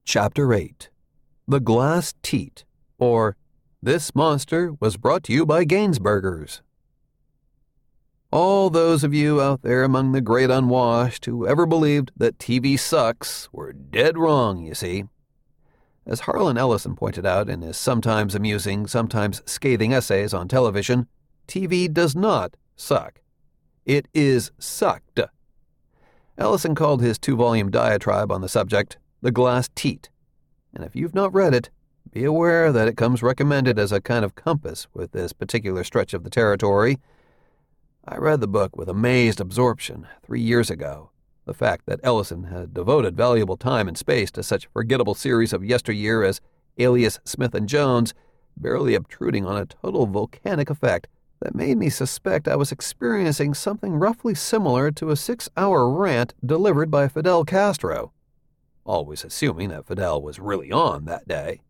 Chapter 8. The Glass Teat, or This Monster Was Brought to You by Gainsburgers. All those of you out there among the great unwashed who ever believed that TV sucks were dead wrong, you see. As Harlan Ellison pointed out in his sometimes amusing, sometimes scathing essays on television, TV does not suck. It is sucked. Ellison called his 2-volume diatribe on the subject The Glass Teat, and if you've not read it, be aware that it comes recommended as a kind of compass with this particular stretch of the territory. I read the book with amazed absorption 3 years ago. The fact that Ellison had devoted valuable time and space to such forgettable series of yesteryear as Alias Smith and Jones, barely obtruding on a total volcanic effect that made me suspect I was experiencing something roughly similar to a 6-hour rant delivered by Fidel Castro, always assuming that Fidel was really on that day.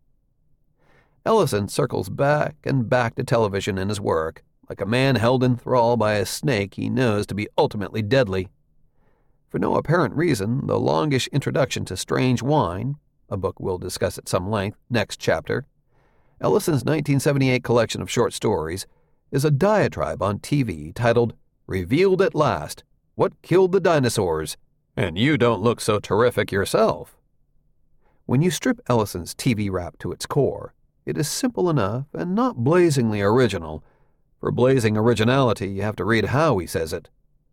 Ellison circles back and back to television in his work, like a man held in thrall by a snake he knows to be ultimately deadly. For no apparent reason, the longish introduction to Strange Wine, a book we'll discuss at some length next chapter, Ellison's 1978 collection of short stories, is a diatribe on TV titled Revealed at Last, What Killed the Dinosaurs? And You Don't Look So Terrific Yourself. When you strip Ellison's TV rap to its core, it is simple enough and not blazingly original. For blazing originality, you have to read how he says it.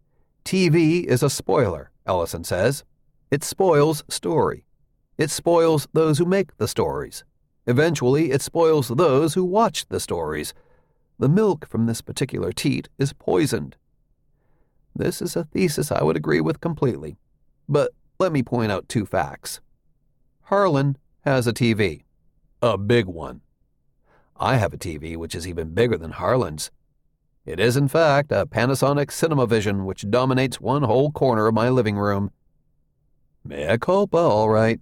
TV is a spoiler, Ellison says. It spoils story. It spoils those who make the stories. Eventually, it spoils those who watch the stories. The milk from this particular teat is poisoned. This is a thesis I would agree with completely. But let me point out 2 facts. Harlan has a TV. A big one. I have a TV which is even bigger than Harlan's. It is, in fact, a Panasonic CinemaVision which dominates one whole corner of my living room. Mea culpa, all right.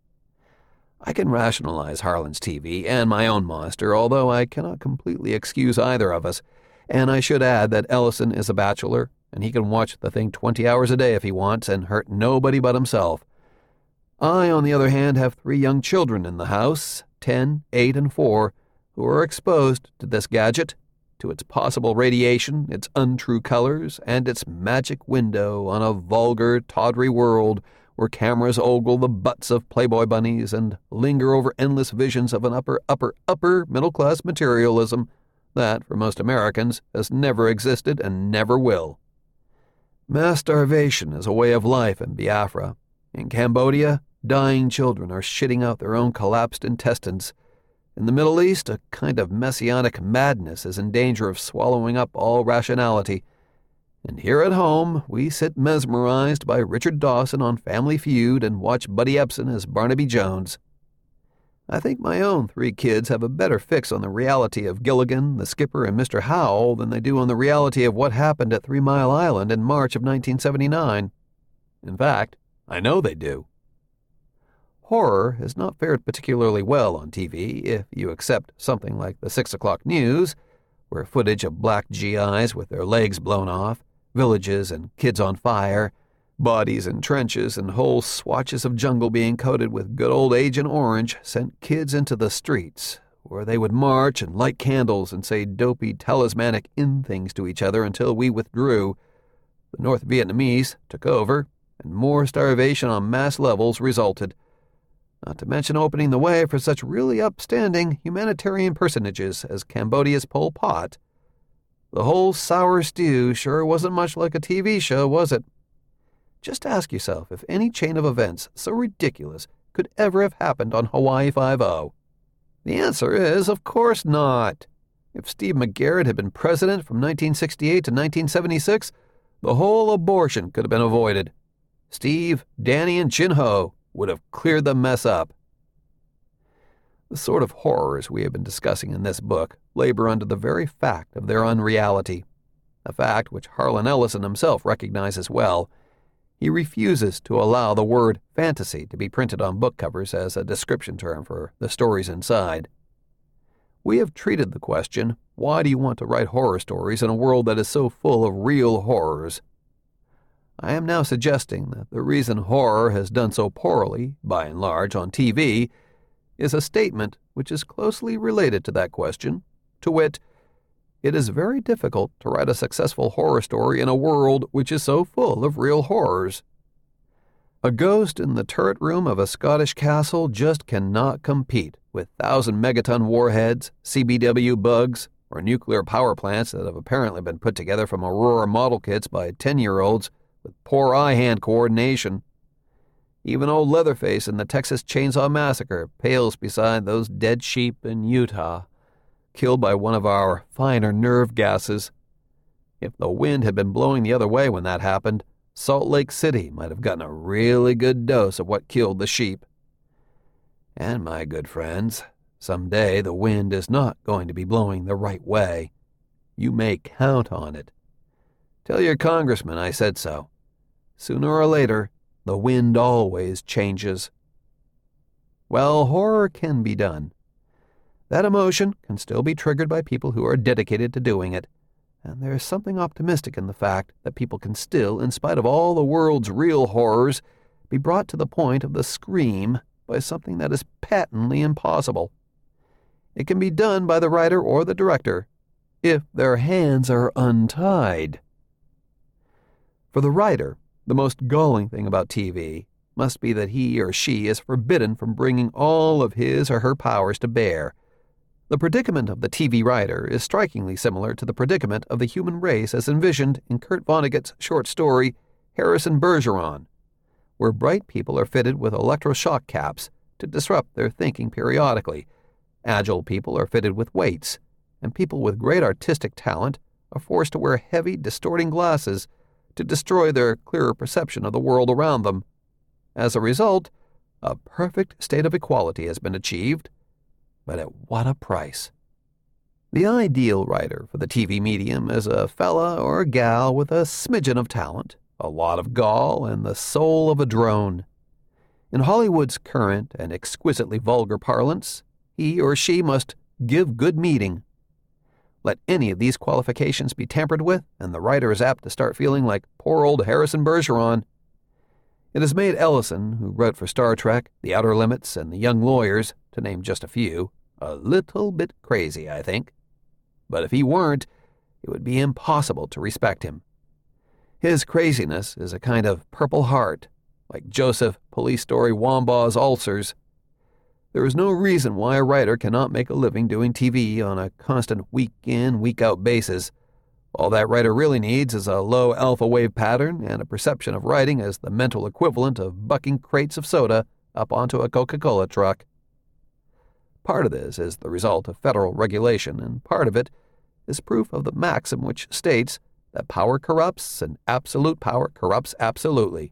I can rationalize Harlan's TV and my own monster, although I cannot completely excuse either of us, and I should add that Ellison is a bachelor, and he can watch the thing 20 hours a day if he wants and hurt nobody but himself. I, on the other hand, have 3 young children in the house, 10, 8, and 4, who are exposed to this gadget, to its possible radiation, its untrue colors, and its magic window on a vulgar, tawdry world where cameras ogle the butts of Playboy bunnies and linger over endless visions of an upper middle-class materialism that, for most Americans, has never existed and never will. Mass starvation is a way of life in Biafra. In Cambodia, dying children are shitting out their own collapsed intestines. In the Middle East, a kind of messianic madness is in danger of swallowing up all rationality. And here at home, we sit mesmerized by Richard Dawson on Family Feud and watch Buddy Ebsen as Barnaby Jones. I think my own 3 kids have a better fix on the reality of Gilligan, the Skipper, and Mr. Howell than they do on the reality of what happened at 3 Mile Island in March of 1979. In fact, I know they do. Horror has not fared particularly well on TV, if you accept something like the 6 o'clock news, where footage of black GIs with their legs blown off, villages and kids on fire, bodies in trenches, and whole swatches of jungle being coated with good old Agent Orange sent kids into the streets, where they would march and light candles and say dopey talismanic things to each other until we withdrew. The North Vietnamese took over, and more starvation on mass levels resulted. Not to mention opening the way for such really upstanding humanitarian personages as Cambodia's Pol Pot. The whole sour stew sure wasn't much like a TV show, was it? Just ask yourself if any chain of events so ridiculous could ever have happened on Hawaii Five-0. The answer is, of course not. If Steve McGarrett had been president from 1968 to 1976, the whole abortion could have been avoided. Steve, Danny, and Chin-Ho would have cleared the mess up. The sort of horrors we have been discussing in this book labor under the very fact of their unreality, a fact which Harlan Ellison himself recognizes well. He refuses to allow the word fantasy to be printed on book covers as a description term for the stories inside. We have treated the question, why do you want to write horror stories in a world that is so full of real horrors? I am now suggesting that the reason horror has done so poorly, by and large, on TV is a statement which is closely related to that question, to wit, it is very difficult to write a successful horror story in a world which is so full of real horrors. A ghost in the turret room of a Scottish castle just cannot compete with 1,000-megaton warheads, CBW bugs, or nuclear power plants that have apparently been put together from Aurora model kits by 10-year-olds with poor eye-hand coordination. Even old Leatherface in the Texas Chainsaw Massacre pales beside those dead sheep in Utah, killed by one of our finer nerve gases. If the wind had been blowing the other way when that happened, Salt Lake City might have gotten a really good dose of what killed the sheep. And my good friends, someday the wind is not going to be blowing the right way. You may count on it. Tell your congressman I said so. Sooner or later, the wind always changes. Well, horror can be done. That emotion can still be triggered by people who are dedicated to doing it, and there's something optimistic in the fact that people can still, in spite of all the world's real horrors, be brought to the point of the scream by something that is patently impossible. It can be done by the writer or the director, if their hands are untied. For the writer, the most galling thing about TV must be that he or she is forbidden from bringing all of his or her powers to bear. The predicament of the TV writer is strikingly similar to the predicament of the human race as envisioned in Kurt Vonnegut's short story, Harrison Bergeron, where bright people are fitted with electroshock caps to disrupt their thinking periodically. Agile people are fitted with weights, and people with great artistic talent are forced to wear heavy, distorting glasses to destroy their clearer perception of the world around them. As a result, a perfect state of equality has been achieved, but at what a price. The ideal writer for the TV medium is a fella or a gal with a smidgen of talent, a lot of gall, and the soul of a drone. In Hollywood's current and exquisitely vulgar parlance, he or she must give good meeting. Let any of these qualifications be tampered with, and the writer is apt to start feeling like poor old Harrison Bergeron. It has made Ellison, who wrote for Star Trek, The Outer Limits, and The Young Lawyers, to name just a few, a little bit crazy, I think. But if he weren't, it would be impossible to respect him. His craziness is a kind of Purple Heart, like Joseph Police Story Wambaugh's ulcers. There is no reason why a writer cannot make a living doing TV on a constant week-in, week-out basis. All that writer really needs is a low alpha wave pattern and a perception of writing as the mental equivalent of bucking crates of soda up onto a Coca-Cola truck. Part of this is the result of federal regulation, and part of it is proof of the maxim which states that power corrupts and absolute power corrupts absolutely.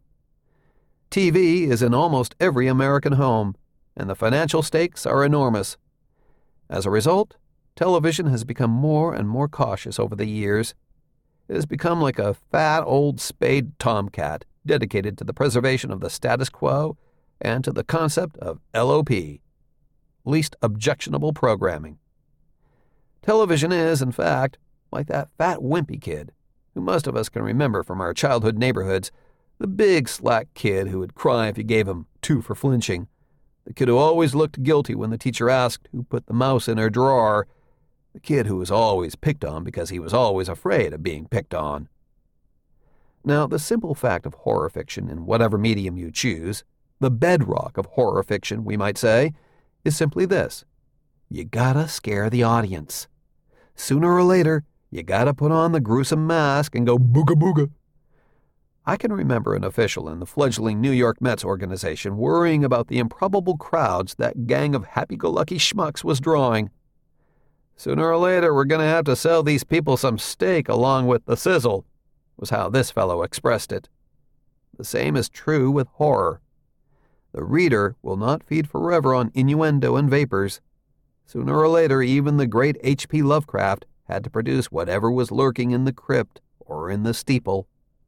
TV is in almost every American home, and the financial stakes are enormous. As a result, television has become more and more cautious over the years. It has become like a fat old spayed tomcat dedicated to the preservation of the status quo and to the concept of LOP, least objectionable programming. Television is, in fact, like that fat wimpy kid who most of us can remember from our childhood neighborhoods, the big slack kid who would cry if you gave him 2 for flinching, the kid who always looked guilty when the teacher asked who put the mouse in her drawer, the kid who was always picked on because he was always afraid of being picked on. Now, the simple fact of horror fiction in whatever medium you choose, the bedrock of horror fiction, we might say, is simply this. You gotta scare the audience. Sooner or later, you gotta put on the gruesome mask and go booga booga. I can remember an official in the fledgling New York Mets organization worrying about the improbable crowds that gang of happy-go-lucky schmucks was drawing. Sooner or later, we're going to have to sell these people some steak along with the sizzle, was how this fellow expressed it. The same is true with horror. The reader will not feed forever on innuendo and vapors. Sooner or later, even the great H.P. Lovecraft had to produce whatever was lurking in the crypt or in the steeple.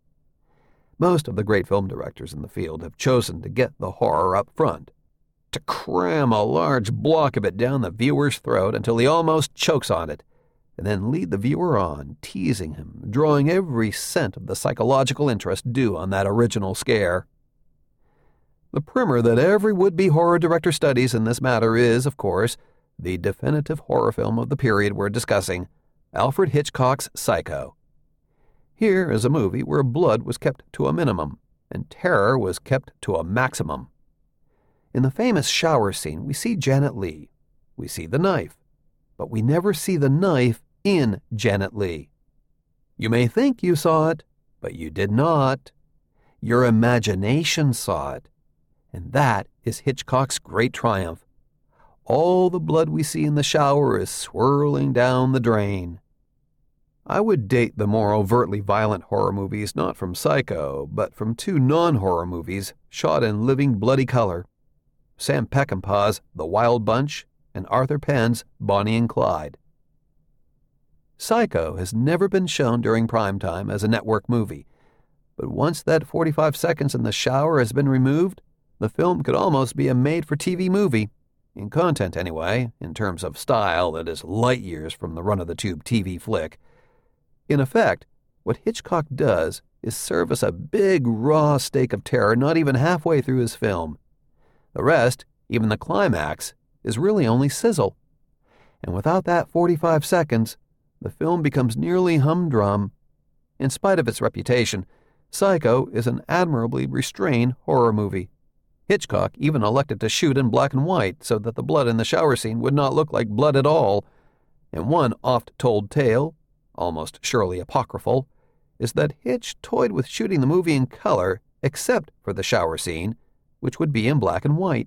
Most of the great film directors in the field have chosen to get the horror up front, to cram a large block of it down the viewer's throat until he almost chokes on it, and then lead the viewer on, teasing him, drawing every cent of the psychological interest due on that original scare. The primer that every would-be horror director studies in this matter is, of course, the definitive horror film of the period we're discussing, Alfred Hitchcock's Psycho. Here is a movie where blood was kept to a minimum, and terror was kept to a maximum. In the famous shower scene, we see Janet Leigh. We see the knife, but we never see the knife in Janet Leigh. You may think you saw it, but you did not. Your imagination saw it. And that is Hitchcock's great triumph. All the blood we see in the shower is swirling down the drain. I would date the more overtly violent horror movies not from Psycho, but from two non-horror movies shot in living bloody color. Sam Peckinpah's The Wild Bunch and Arthur Penn's Bonnie and Clyde. Psycho has never been shown during prime time as a network movie, but once that 45 seconds in the shower has been removed, the film could almost be a made-for-TV movie, in content anyway, in terms of style that is light years from the run-of-the-tube TV flick. In effect, what Hitchcock does is serve us a big, raw steak of terror not even halfway through his film. The rest, even the climax, is really only sizzle. And without that 45 seconds, the film becomes nearly humdrum. In spite of its reputation, Psycho is an admirably restrained horror movie. Hitchcock even elected to shoot in black and white so that the blood in the shower scene would not look like blood at all. And one oft-told tale, almost surely apocryphal, is that Hitch toyed with shooting the movie in color except for the shower scene, which would be in black and white.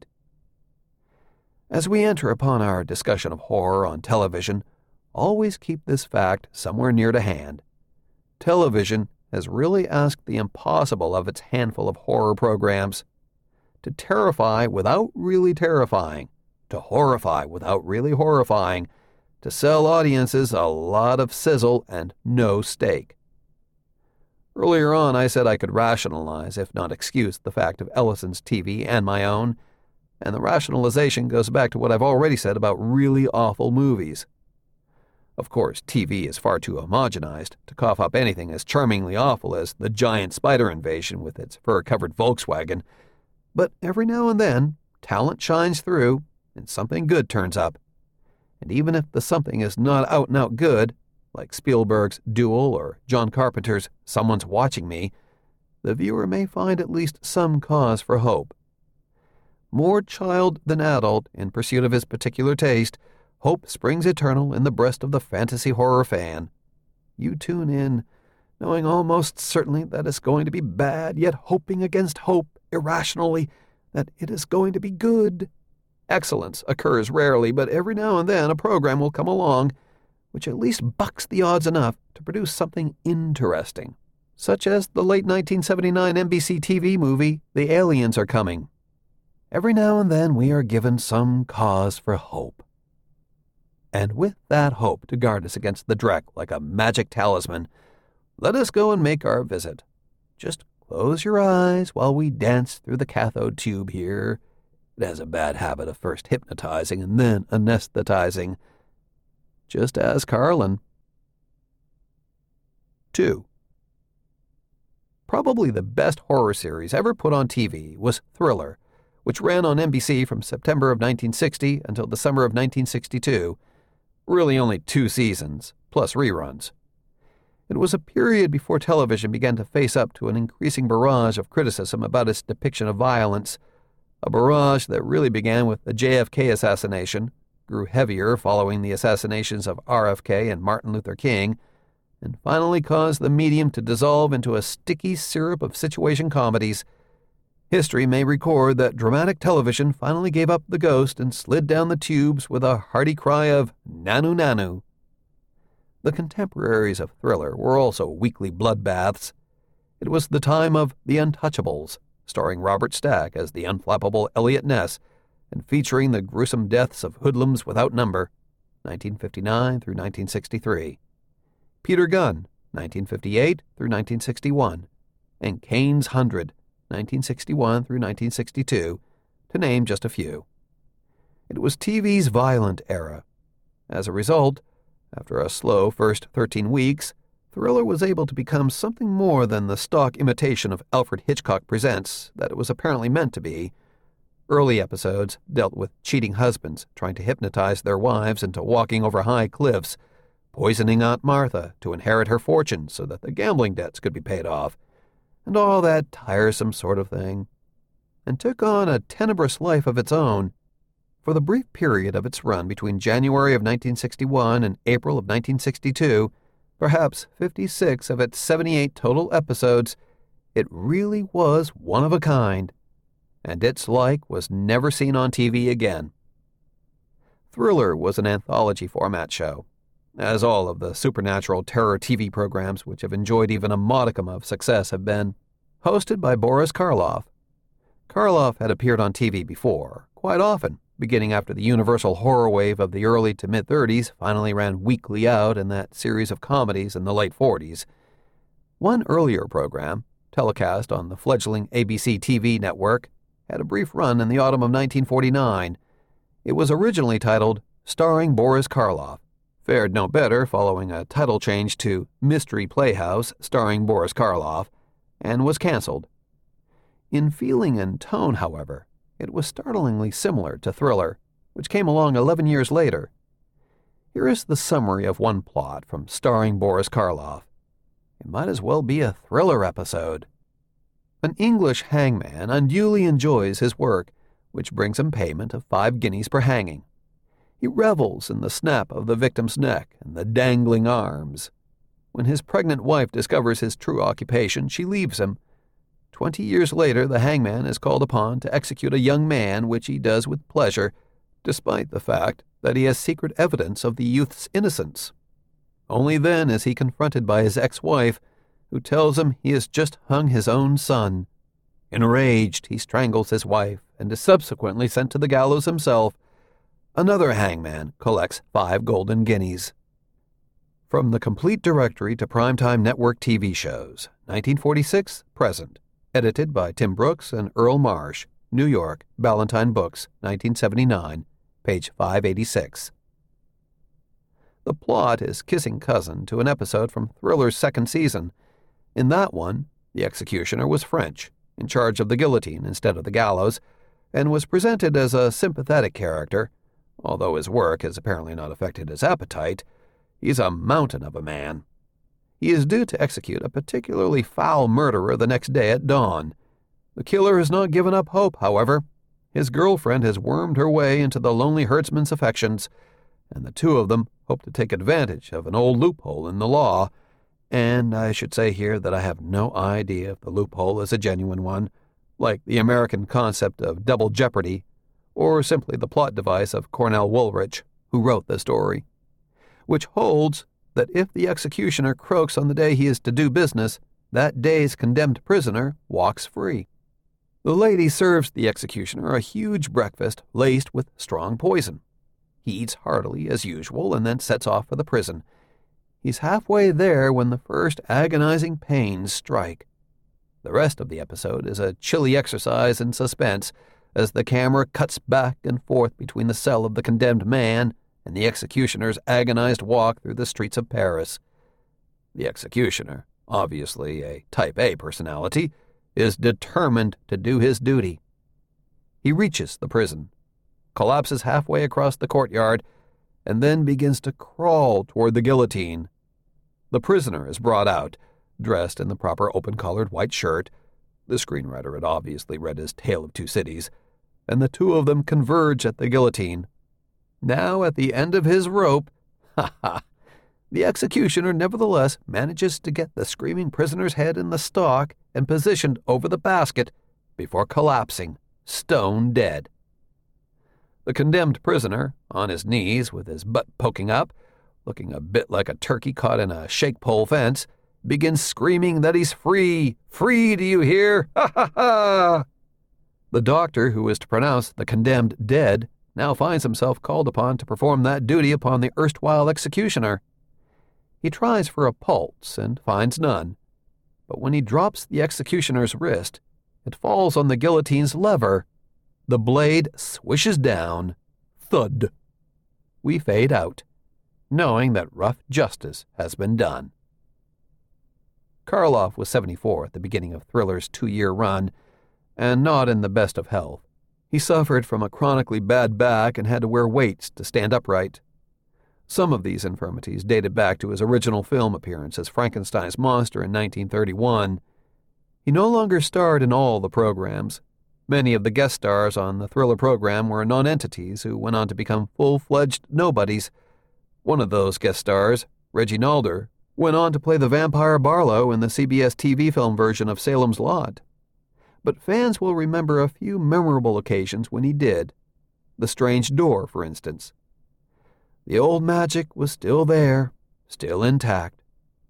As we enter upon our discussion of horror on television, always keep this fact somewhere near to hand. Television has really asked the impossible of its handful of horror programs. To terrify without really terrifying, to horrify without really horrifying, to sell audiences a lot of sizzle and no steak. Earlier on, I said I could rationalize, if not excuse, the fact of Ellison's TV and my own, and the rationalization goes back to what I've already said about really awful movies. Of course, TV is far too homogenized to cough up anything as charmingly awful as the giant spider invasion with its fur-covered Volkswagen, but every now and then, talent shines through, and something good turns up. And even if the something is not out-and-out good, like Spielberg's Duel or John Carpenter's Someone's Watching Me, the viewer may find at least some cause for hope. More child than adult, in pursuit of his particular taste, hope springs eternal in the breast of the fantasy horror fan. You tune in, knowing almost certainly that it's going to be bad, yet hoping against hope, irrationally, that it is going to be good. Excellence occurs rarely, but every now and then a program will come along which at least bucks the odds enough to produce something interesting, such as the late 1979 NBC TV movie, The Aliens Are Coming. Every now and then we are given some cause for hope. And with that hope to guard us against the dreck like a magic talisman, let us go and make our visit. Just close your eyes while we dance through the cathode tube here. It has a bad habit of first hypnotizing and then anesthetizing. Just as Carlin. 2. Probably the best horror series ever put on TV was Thriller, which ran on NBC from September of 1960 until the summer of 1962. Really only 2 seasons, plus reruns. It was a period before television began to face up to an increasing barrage of criticism about its depiction of violence, a barrage that really began with the JFK assassination, grew heavier following the assassinations of RFK and Martin Luther King, and finally caused the medium to dissolve into a sticky syrup of situation comedies. History may record that dramatic television finally gave up the ghost and slid down the tubes with a hearty cry of "Nanu Nanu." The contemporaries of Thriller were also weekly bloodbaths. It was the time of The Untouchables, starring Robert Stack as the unflappable Eliot Ness, and featuring the gruesome deaths of hoodlums without number, 1959 through 1963. Peter Gunn, 1958 through 1961, and Kane's 100, 1961 through 1962, to name just a few. It was TV's violent era. As a result, After a slow first 13 weeks, Thriller was able to become something more than the stock imitation of Alfred Hitchcock Presents that it was apparently meant to be. Early episodes dealt with cheating husbands trying to hypnotize their wives into walking over high cliffs, poisoning Aunt Martha to inherit her fortune so that the gambling debts could be paid off, and all that tiresome sort of thing, and took on a tenebrous life of its own. For the brief period of its run between January of 1961 and April of 1962, perhaps 56 of its 78 total episodes, it really was one of a kind, and its like was never seen on TV again. Thriller was an anthology format show, as all of the supernatural terror TV programs which have enjoyed even a modicum of success have been. Hosted by Boris Karloff. Karloff had appeared on TV before, quite often, beginning after the universal horror wave of the early to mid-30s finally ran weekly out in that series of comedies in the late 40s. One earlier program, telecast on the fledgling ABC TV network, had a brief run in the autumn of 1949. It was originally titled Starring Boris Karloff, fared no better following a title change to Mystery Playhouse Starring Boris Karloff, and was canceled. In feeling and tone, however, it was startlingly similar to Thriller, which came along 11 years later. Here is the summary of one plot from Starring Boris Karloff. It might as well be a thriller episode. An English hangman unduly enjoys his work, which brings him payment of 5 guineas per hanging. He revels in the snap of the victim's neck and the dangling arms. When his pregnant wife discovers his true occupation, she leaves him. 20 years later, the hangman is called upon to execute a young man, which he does with pleasure, despite the fact that he has secret evidence of the youth's innocence. Only then is he confronted by his ex-wife, who tells him he has just hung his own son. Enraged, he strangles his wife and is subsequently sent to the gallows himself. Another hangman collects 5 golden guineas. From the Complete Directory to Primetime Network TV Shows, 1946, present. Edited by Tim Brooks and Earl Marsh, New York, Ballantine Books, 1979, page 586. The plot is kissing cousin to an episode from Thriller's second season. In that one, the executioner was French, in charge of the guillotine instead of the gallows, and was presented as a sympathetic character. Although his work has apparently not affected his appetite, he's a mountain of a man. He is due to execute a particularly foul murderer the next day at dawn. The killer has not given up hope, however. His girlfriend has wormed her way into the lonely herdsman's affections, and the two of them hope to take advantage of an old loophole in the law. And I should say here that I have no idea if the loophole is a genuine one, like the American concept of double jeopardy, or simply the plot device of Cornell Woolrich, who wrote the story, which holds that if the executioner croaks on the day he is to do business, that day's condemned prisoner walks free. The lady serves the executioner a huge breakfast laced with strong poison. He eats heartily as usual and then sets off for the prison. He's halfway there when the first agonizing pains strike. The rest of the episode is a chilly exercise in suspense as the camera cuts back and forth between the cell of the condemned man and the executioner's agonized walk through the streets of Paris. The executioner, obviously a Type A personality, is determined to do his duty. He reaches the prison, collapses halfway across the courtyard, and then begins to crawl toward the guillotine. The prisoner is brought out, dressed in the proper open-collared white shirt. The screenwriter had obviously read his Tale of Two Cities, and the two of them converge at the guillotine. Now at the end of his rope, the executioner nevertheless manages to get the screaming prisoner's head in the stock and positioned over the basket before collapsing, stone dead. The condemned prisoner, on his knees with his butt poking up, looking a bit like a turkey caught in a shake-pole fence, begins screaming that he's free. Free, do you hear? Ha ha ha! The doctor who is to pronounce the condemned dead now finds himself called upon to perform that duty upon the erstwhile executioner. He tries for a pulse and finds none, but when he drops the executioner's wrist, it falls on the guillotine's lever. The blade swishes down. Thud. We fade out. knowing that rough justice has been done. Karloff was 74 at the beginning of Thriller's 2-year run, and not in the best of health. He suffered from a chronically bad back and had to wear weights to stand upright. Some of these infirmities dated back to his original film appearance as Frankenstein's monster in 1931. He no longer starred in all the programs. Many of the guest stars on the Thriller program were nonentities who went on to become full-fledged nobodies. One of those guest stars, Reggie Nalder, went on to play the vampire Barlow in the CBS TV film version of Salem's Lot. But fans will remember a few memorable occasions when he did. The Strange Door, for instance. The old magic was still there, still intact.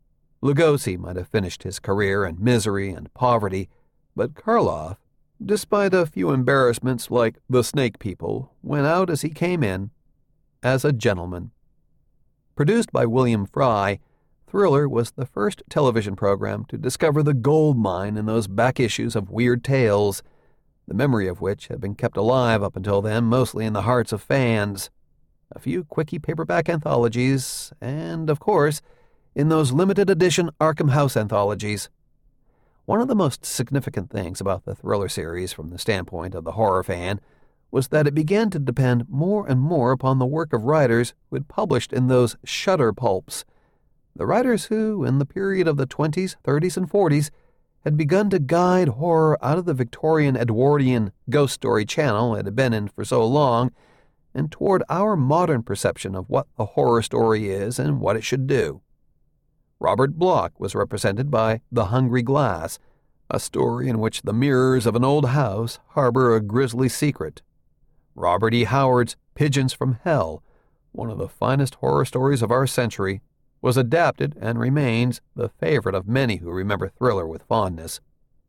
Lugosi might have finished his career in misery and poverty, but Karloff, despite a few embarrassments like the Snake People, went out as he came in, as a gentleman. Produced by William Fry, Thriller was the first television program to discover the gold mine in those back issues of Weird Tales, the memory of which had been kept alive up until then mostly in the hearts of fans. A few quickie paperback anthologies, and, of course, in those limited edition Arkham House anthologies. One of the most significant things about the Thriller series from the standpoint of the horror fan was that it began to depend more and more upon the work of writers who had published in those Shudder pulps, the writers who, in the period of the 20s, 30s, and 40s, had begun to guide horror out of the Victorian Edwardian ghost story channel it had been in for so long and toward our modern perception of what a horror story is and what it should do. Robert Bloch was represented by The Hungry Glass, a story in which the mirrors of an old house harbor a grisly secret. Robert E. Howard's Pigeons from Hell, one of the finest horror stories of our century, was adapted and remains the favorite of many who remember Thriller with fondness.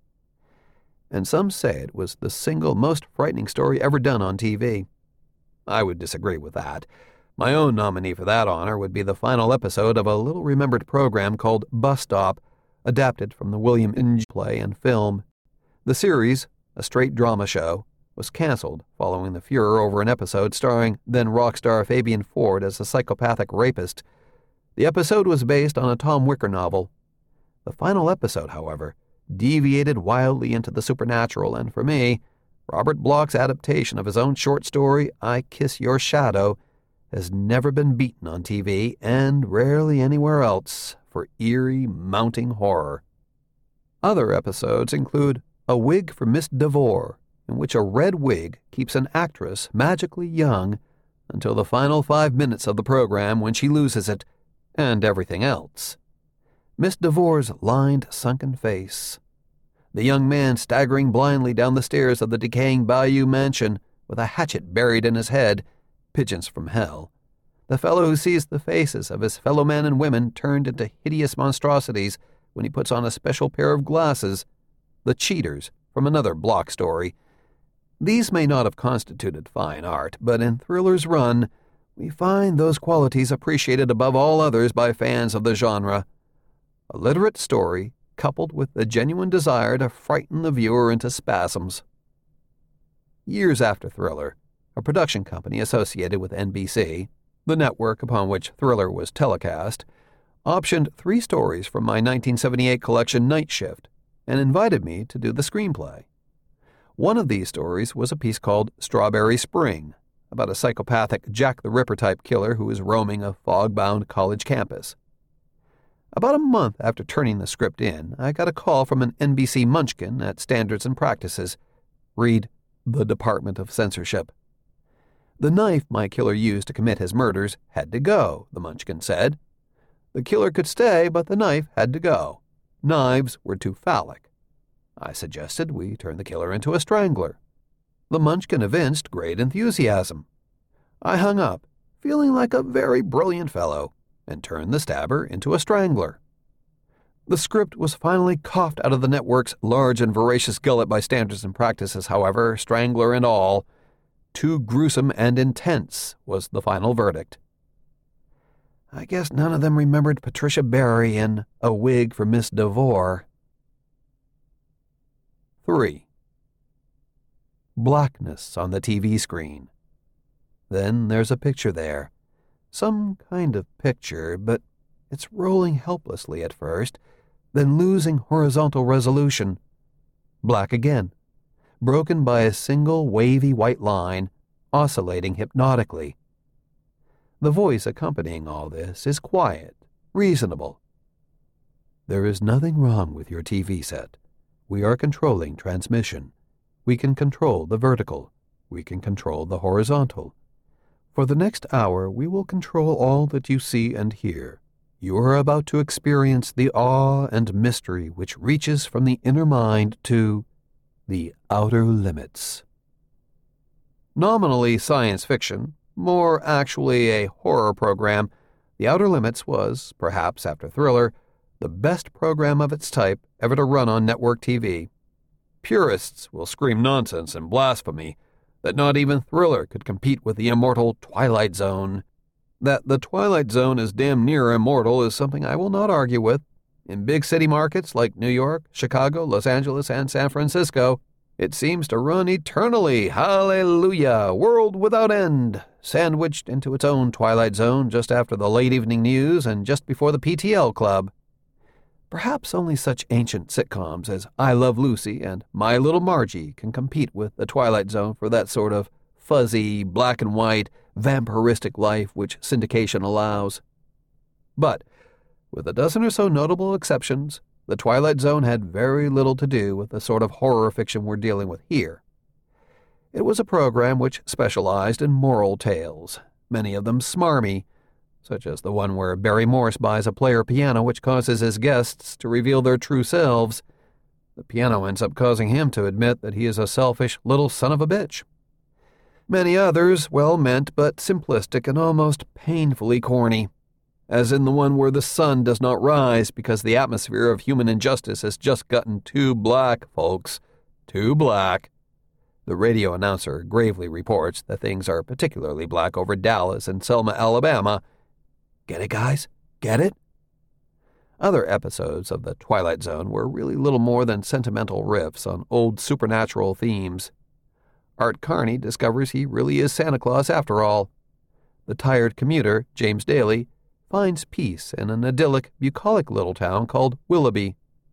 And some say it was the single most frightening story ever done on TV. I would disagree with that. My own nominee for that honor would be the final episode of a little-remembered program called Bus Stop, adapted from the William Inge play and film. The series, a straight drama show, was canceled following the furor over an episode starring then rock star Fabian Ford as a psychopathic rapist. The episode was based on a Tom Wicker novel. The final episode, however, deviated wildly into the supernatural, and for me, Robert Bloch's adaptation of his own short story, I Kiss Your Shadow, has never been beaten on TV and rarely anywhere else for eerie, mounting horror. Other episodes include A Wig for Miss Devore, in which a red wig keeps an actress magically young until the final 5 minutes of the program when she loses it, and everything else. Miss Devore's lined, sunken face. The young man staggering blindly down the stairs of the decaying Bayou mansion with a hatchet buried in his head, Pigeons from Hell. The fellow who sees the faces of his fellow men and women turned into hideous monstrosities when he puts on a special pair of glasses. The Cheaters, from another Bloch story. These may not have constituted fine art, but in Thriller's run, we find those qualities appreciated above all others by fans of the genre. A literate story coupled with the genuine desire to frighten the viewer into spasms. Years after Thriller, a production company associated with NBC, the network upon which Thriller was telecast, optioned 3 stories from my 1978 collection Night Shift and invited me to do the screenplay. One of these stories was a piece called Strawberry Spring, about a psychopathic Jack the Ripper-type killer who is roaming a fog-bound college campus. About a month after turning the script in, I got a call from an NBC munchkin at Standards and Practices. Read, the Department of Censorship. The knife my killer used to commit his murders had to go, the munchkin said. The killer could stay, but the knife had to go. Knives were too phallic. I suggested we turn the killer into a strangler. The munchkin evinced great enthusiasm. I hung up, feeling like a very brilliant fellow, and turned the stabber into a strangler. The script was finally coughed out of the network's large and voracious gullet by Standards and Practices, however, strangler and all. Too gruesome and intense was the final verdict. I guess none of them remembered Patricia Barry in A Wig for Miss Devore. 3. Blackness on the TV screen. Then there's a picture there, some kind of picture, but it's rolling helplessly at first, then losing horizontal resolution. Black again, broken by a single wavy white line, oscillating hypnotically. The voice accompanying all this is quiet, reasonable. There is nothing wrong with your TV set. We are controlling transmission. We can control the vertical. We can control the horizontal. For the next hour, we will control all that you see and hear. You are about to experience the awe and mystery which reaches from the inner mind to the outer limits. Nominally science fiction, more actually a horror program, The Outer Limits was, perhaps after Thriller, the best program of its type ever to run on network TV. Purists will scream nonsense and blasphemy that not even Thriller could compete with the immortal Twilight Zone. That the Twilight Zone is damn near immortal is something I will not argue with. In big city markets like New York, Chicago, Los Angeles, and San Francisco, it seems to run eternally, hallelujah, world without end, sandwiched into its own Twilight Zone just after the late evening news and just before the PTL Club. Perhaps only such ancient sitcoms as I Love Lucy and My Little Margie can compete with the Twilight Zone for that sort of fuzzy, black and white, vampiristic life which syndication allows. But, with a dozen or so notable exceptions, the Twilight Zone had very little to do with the sort of horror fiction we're dealing with here. It was a program which specialized in moral tales, many of them smarmy, such as the one where Barry Morse buys a player piano which causes his guests to reveal their true selves. The piano ends up causing him to admit that he is a selfish little son of a bitch. Many others, well-meant but simplistic and almost painfully corny, as in the one where the sun does not rise because the atmosphere of human injustice has just gotten too black, folks. Too black. The radio announcer gravely reports that things are particularly black over Dallas and Selma, Alabama. Get it, guys? Get it? Other episodes of The Twilight Zone were really little more than sentimental riffs on old supernatural themes. Art Carney discovers he really is Santa Claus after all. The tired commuter, James Daly, finds peace in an idyllic, bucolic little town called Willoughby.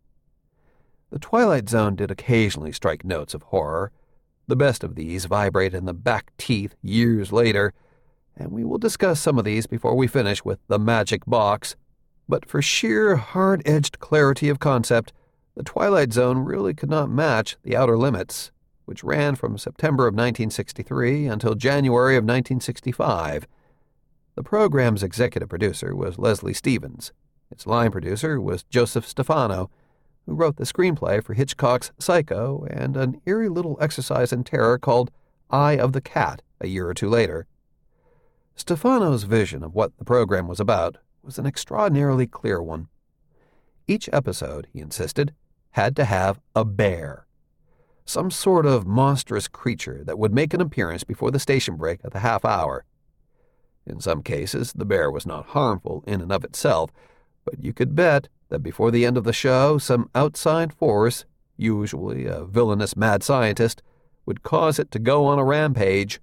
The Twilight Zone did occasionally strike notes of horror. The best of these vibrate in the back teeth years later, and we will discuss some of these before we finish with The Magic Box. But for sheer hard-edged clarity of concept, The Twilight Zone really could not match The Outer Limits, which ran from September of 1963 until January of 1965. The program's executive producer was Leslie Stevens. Its line producer was Joseph Stefano, who wrote the screenplay for Hitchcock's Psycho and an eerie little exercise in terror called Eye of the Cat a year or two later. Stefano's vision of what the program was about was an extraordinarily clear one. Each episode, he insisted, had to have a bear, some sort of monstrous creature that would make an appearance before the station break at the half hour. In some cases, the bear was not harmful in and of itself, but you could bet that before the end of the show, some outside force, usually a villainous mad scientist, would cause it to go on a rampage.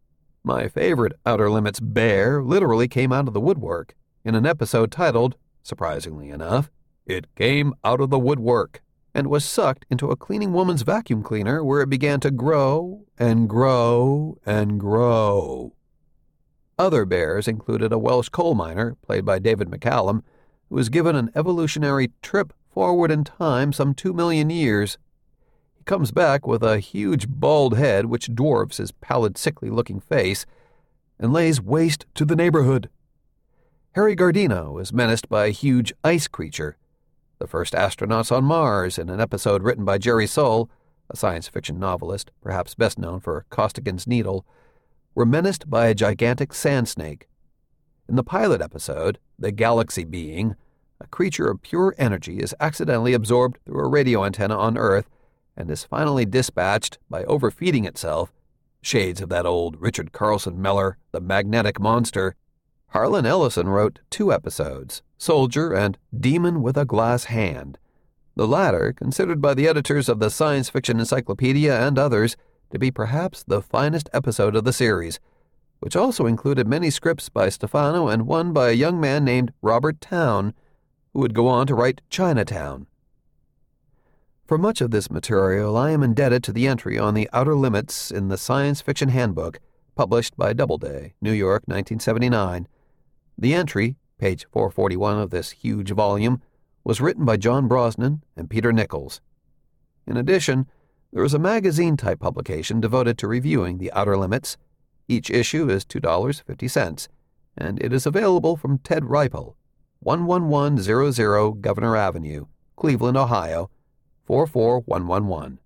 My favorite Outer Limits bear literally came out of the woodwork in an episode titled, surprisingly enough, It Came Out of the Woodwork, and was sucked into a cleaning woman's vacuum cleaner where it began to grow and grow and grow. Other bears included a Welsh coal miner, played by David McCallum, who was given an evolutionary trip forward in time some 2 million years. He comes back with a huge bald head which dwarfs his pallid, sickly-looking face, and lays waste to the neighborhood. Harry Gardino is menaced by a huge ice creature. The first astronauts on Mars, in an episode written by Jerry Soule, a science fiction novelist, perhaps best known for Costigan's Needle, were menaced by a gigantic sand snake. In the pilot episode, The Galaxy Being, a creature of pure energy is accidentally absorbed through a radio antenna on Earth and is finally dispatched by overfeeding itself, shades of that old Richard Carlson Meller, The Magnetic Monster. Harlan Ellison wrote 2 episodes, Soldier and Demon with a Glass Hand, the latter considered by the editors of the Science Fiction Encyclopedia and others to be perhaps the finest episode of the series, which also included many scripts by Stefano and one by a young man named Robert Towne, who would go on to write Chinatown. For much of this material, I am indebted to the entry on the outer limits in the Science Fiction Handbook, published by Doubleday, New York, 1979. The entry, page 441 of this huge volume, was written by John Brosnan and Peter Nichols. In addition, there is a magazine-type publication devoted to reviewing the outer limits. Each issue is $2.50, and it is available from Ted Reipel, 11100 Governor Avenue, Cleveland, Ohio, 44111.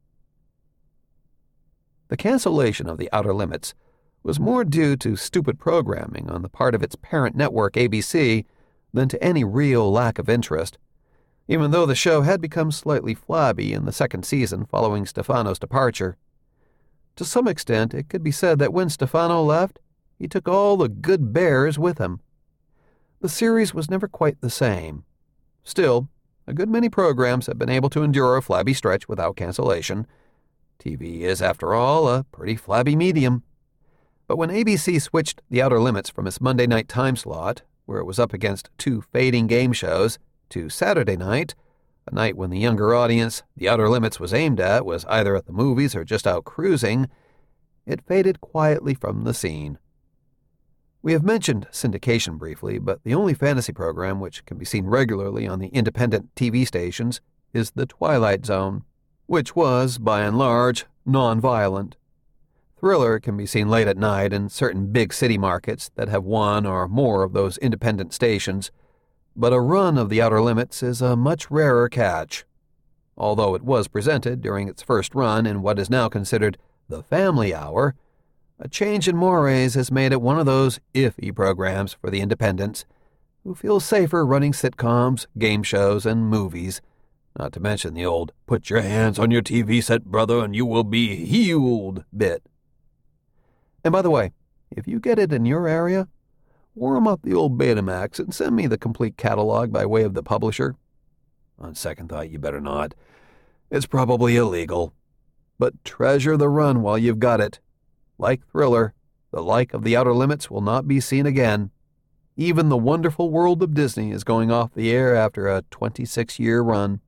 The cancellation of the outer limits was more due to stupid programming on the part of its parent network ABC than to any real lack of interest, even though the show had become slightly flabby in the second season following Stefano's departure. To some extent, it could be said that when Stefano left, he took all the good bears with him. The series was never quite the same. Still, a good many programs have been able to endure a flabby stretch without cancellation. TV is, after all, a pretty flabby medium. But when ABC switched The Outer Limits from its Monday night time slot, where it was up against two fading game shows, to Saturday night, a night when the younger audience The Outer Limits was aimed at was either at the movies or just out cruising, it faded quietly from the scene. We have mentioned syndication briefly, but the only fantasy program which can be seen regularly on the independent TV stations is The Twilight Zone, which was, by and large, non-violent. Thriller can be seen late at night in certain big city markets that have one or more of those independent stations, but a run of The Outer Limits is a much rarer catch. Although it was presented during its first run in what is now considered the family hour, a change in mores has made it one of those iffy programs for the independents, who feel safer running sitcoms, game shows, and movies, not to mention the old "put your hands on your TV set, brother, and you will be healed" bit. And by the way, if you get it in your area, warm up the old Betamax and send me the complete catalog by way of the publisher. On second thought, you better not. It's probably illegal. But treasure the run while you've got it. Like Thriller, the like of The Outer Limits will not be seen again. Even The Wonderful World of Disney is going off the air after a 26-year run.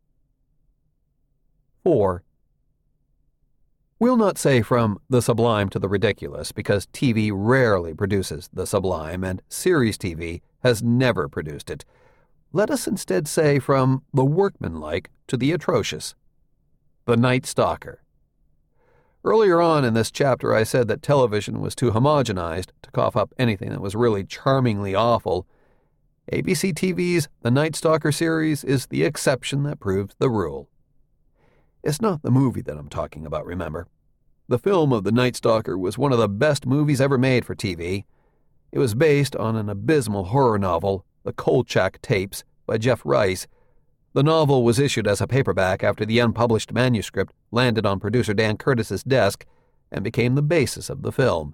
4. We'll not say from the sublime to the ridiculous, because TV rarely produces the sublime, and series TV has never produced it. Let us instead say from the workmanlike to the atrocious. The Night Stalker. Earlier on in this chapter, I said that television was too homogenized to cough up anything that was really charmingly awful. ABC TV's The Night Stalker series is the exception that proves the rule. It's not the movie that I'm talking about, remember. The film of The Night Stalker was one of the best movies ever made for TV. It was based on an abysmal horror novel, The Kolchak Tapes, by Jeff Rice. The novel was issued as a paperback after the unpublished manuscript landed on producer Dan Curtis's desk and became the basis of the film.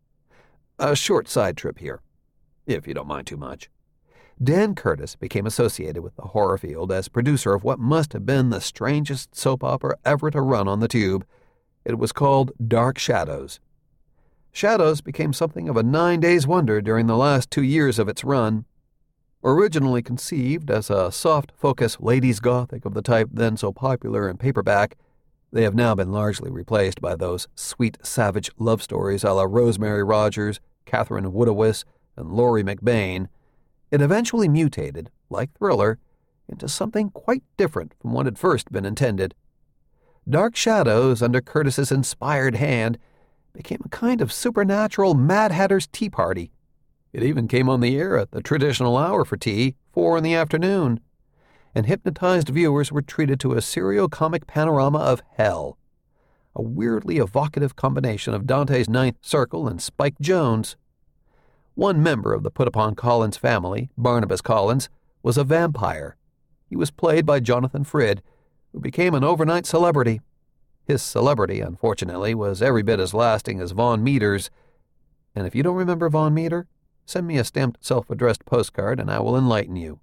A short side trip here, if you don't mind too much. Dan Curtis became associated with the horror field as producer of what must have been the strangest soap opera ever to run on the tube. It was called Dark Shadows. Shadows became something of a 9-days wonder during the last 2 years of its run. Originally conceived as a soft-focus ladies' gothic of the type then so popular in paperback, they have now been largely replaced by those sweet, savage love stories a la Rosemary Rogers, Catherine Woodowis, and Laurie McBain. It eventually mutated, like Thriller, into something quite different from what had first been intended. Dark Shadows, under Curtis's inspired hand, became a kind of supernatural Mad Hatter's Tea Party. It even came on the air at the traditional hour for tea, 4 in the afternoon, and hypnotized viewers were treated to a serio-comic panorama of hell, a weirdly evocative combination of Dante's Ninth Circle and Spike Jones. One member of the put-upon Collins family, Barnabas Collins, was a vampire. He was played by Jonathan Frid, who became an overnight celebrity. His celebrity, unfortunately, was every bit as lasting as Von Meter's. And if you don't remember Von Meter, send me a stamped self-addressed postcard and I will enlighten you.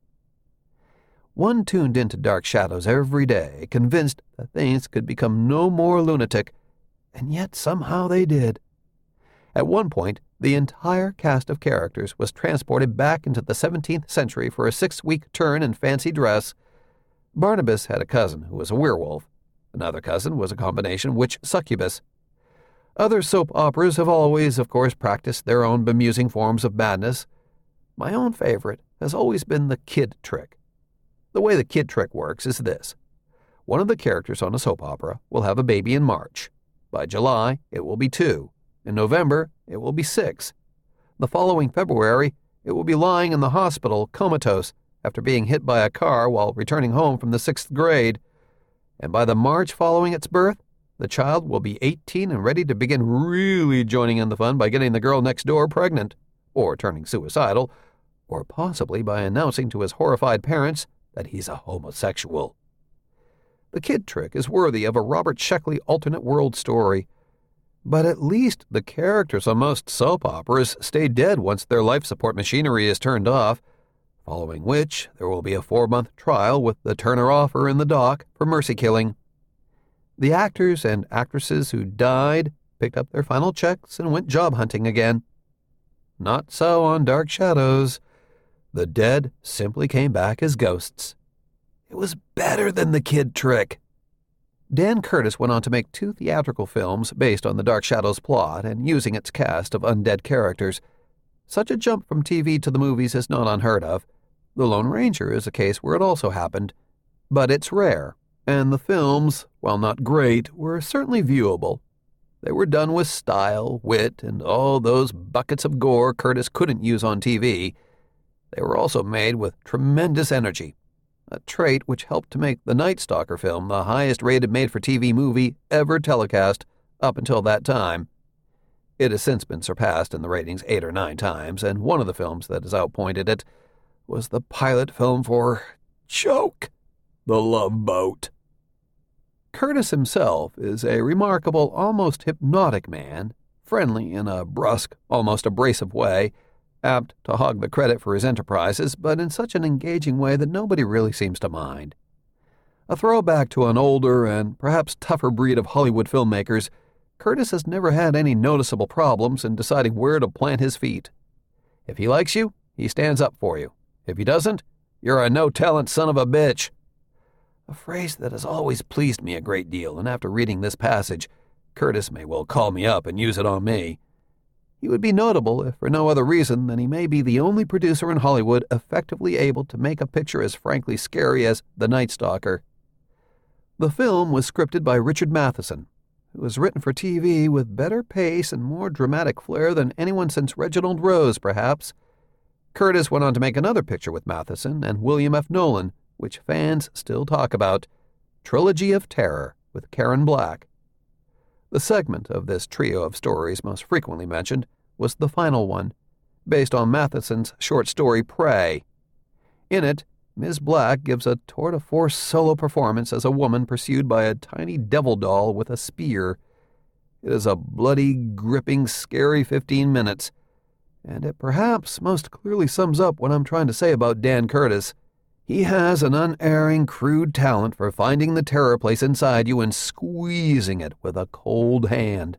One tuned into Dark Shadows every day, convinced that things could become no more lunatic, and yet somehow they did. At one point, the entire cast of characters was transported back into the 17th century for a 6-week turn in fancy dress. Barnabas had a cousin who was a werewolf. Another cousin was a combination witch-succubus. Other soap operas have always, of course, practiced their own bemusing forms of madness. My own favorite has always been the kid trick. The way the kid trick works is this. One of the characters on a soap opera will have a baby in March. By July, it will be 2. In November, it will be 6. The following February, it will be lying in the hospital comatose after being hit by a car while returning home from the 6th grade. And by the March following its birth, the child will be 18 and ready to begin really joining in the fun by getting the girl next door pregnant, or turning suicidal, or possibly by announcing to his horrified parents that he's a homosexual. The kid trick is worthy of a Robert Sheckley alternate world story, but at least the characters on most soap operas stay dead once their life support machinery is turned off, following which there will be a 4-month trial with the Turner offer in the dock for mercy killing. The actors and actresses who died picked up their final checks and went job hunting again. Not so on Dark Shadows. The dead simply came back as ghosts. It was better than the kid trick. Dan Curtis went on to make 2 theatrical films based on the Dark Shadows plot and using its cast of undead characters. Such a jump from TV to the movies is not unheard of. The Lone Ranger is a case where it also happened. But it's rare, and the films, while not great, were certainly viewable. They were done with style, wit, and all those buckets of gore Curtis couldn't use on TV. They were also made with tremendous energy, a trait which helped to make the Night Stalker film the highest-rated made-for-TV movie ever telecast up until that time. It has since been surpassed in the ratings 8 or 9 times, and one of the films that has outpointed it was the pilot film for Choke, The Love Boat. Curtis himself is a remarkable, almost hypnotic man, friendly in a brusque, almost abrasive way, apt to hog the credit for his enterprises, but in such an engaging way that nobody really seems to mind. A throwback to an older and perhaps tougher breed of Hollywood filmmakers, Curtis has never had any noticeable problems in deciding where to plant his feet. If he likes you, he stands up for you. If he doesn't, you're a no-talent son of a bitch. A phrase that has always pleased me a great deal, and after reading this passage, Curtis may well call me up and use it on me. He would be notable if for no other reason than he may be the only producer in Hollywood effectively able to make a picture as frankly scary as The Night Stalker. The film was scripted by Richard Matheson, who was written for TV with better pace and more dramatic flair than anyone since Reginald Rose, perhaps. Curtis went on to make another picture with Matheson and William F. Nolan, which fans still talk about, Trilogy of Terror with Karen Black. The segment of this trio of stories most frequently mentioned was the final one, based on Matheson's short story Prey. In it, Ms. Black gives a tour-de-force solo performance as a woman pursued by a tiny devil doll with a spear. It is a bloody, gripping, scary 15 minutes, and it perhaps most clearly sums up what I'm trying to say about Dan Curtis. He has an unerring, crude talent for finding the terror place inside you and squeezing it with a cold hand.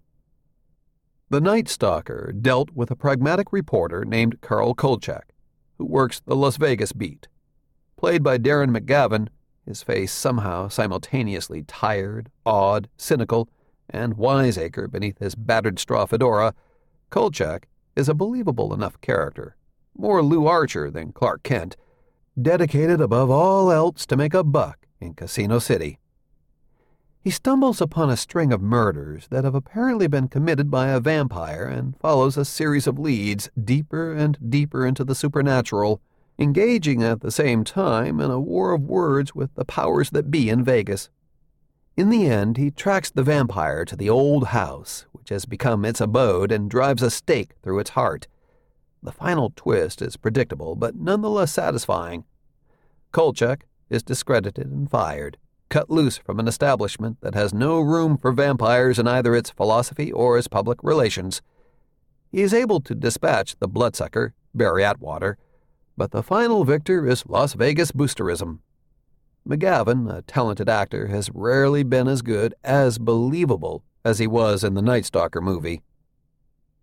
The Night Stalker dealt with a pragmatic reporter named Carl Kolchak, who works the Las Vegas beat. Played by Darren McGavin, his face somehow simultaneously tired, awed, cynical, and wiseacre beneath his battered straw fedora, Kolchak is a believable enough character, more Lou Archer than Clark Kent, dedicated above all else to make a buck in Casino City. He stumbles upon a string of murders that have apparently been committed by a vampire and follows a series of leads deeper and deeper into the supernatural, engaging at the same time in a war of words with the powers that be in Vegas. In the end, he tracks the vampire to the old house, which has become its abode, and drives a stake through its heart. The final twist is predictable, but nonetheless satisfying. Kolchak is discredited and fired, cut loose from an establishment that has no room for vampires in either its philosophy or its public relations. He is able to dispatch the bloodsucker, Barry Atwater, but the final victor is Las Vegas boosterism. McGavin, a talented actor, has rarely been as good, as believable, as he was in the Night Stalker movie.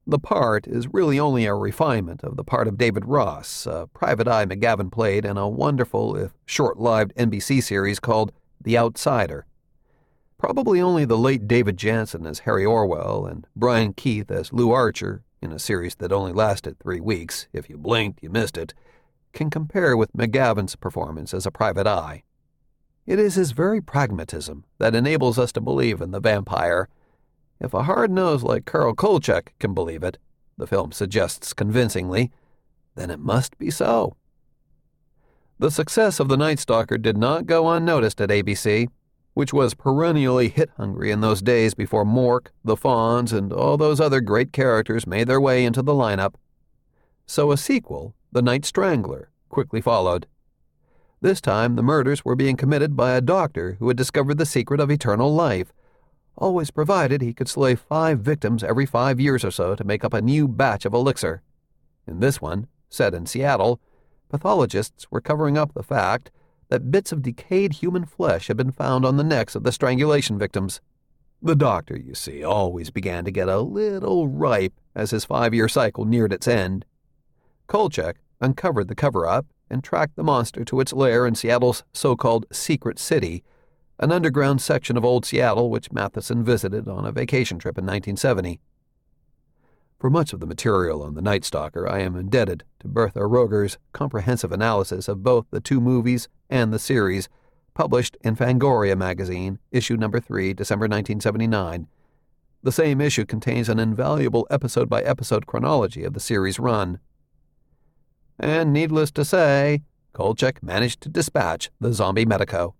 The part is really only a refinement of the part of David Ross, a private eye McGavin played in a wonderful, if short-lived, NBC series called The Outsider. Probably only the late David Jansen as Harry Orwell and Brian Keith as Lou Archer, in a series that only lasted 3 weeks, if you blinked, you missed it, can compare with McGavin's performance as a private eye. It is his very pragmatism that enables us to believe in the vampire. If a hard-nose like Carl Kolchak can believe it, the film suggests convincingly, then it must be so. The success of The Night Stalker did not go unnoticed at ABC, which was perennially hit-hungry in those days before Mork, the Fonz, and all those other great characters made their way into the lineup. So a sequel, The Night Strangler, quickly followed. This time, the murders were being committed by a doctor who had discovered the secret of eternal life, always provided he could slay 5 victims every 5 years or so to make up a new batch of elixir. In this one, set in Seattle, pathologists were covering up the fact that bits of decayed human flesh had been found on the necks of the strangulation victims. The doctor, you see, always began to get a little ripe as his 5-year cycle neared its end. Kolchak uncovered the cover-up and tracked the monster to its lair in Seattle's so-called Secret City, an underground section of Old Seattle which Matheson visited on a vacation trip in 1970. For much of the material on The Night Stalker, I am indebted to Bertha Roger's comprehensive analysis of both the 2 movies and the series, published in Fangoria magazine, issue number 3, December 1979. The same issue contains an invaluable episode-by-episode chronology of the series' run. And needless to say, Kolchak managed to dispatch the zombie medico.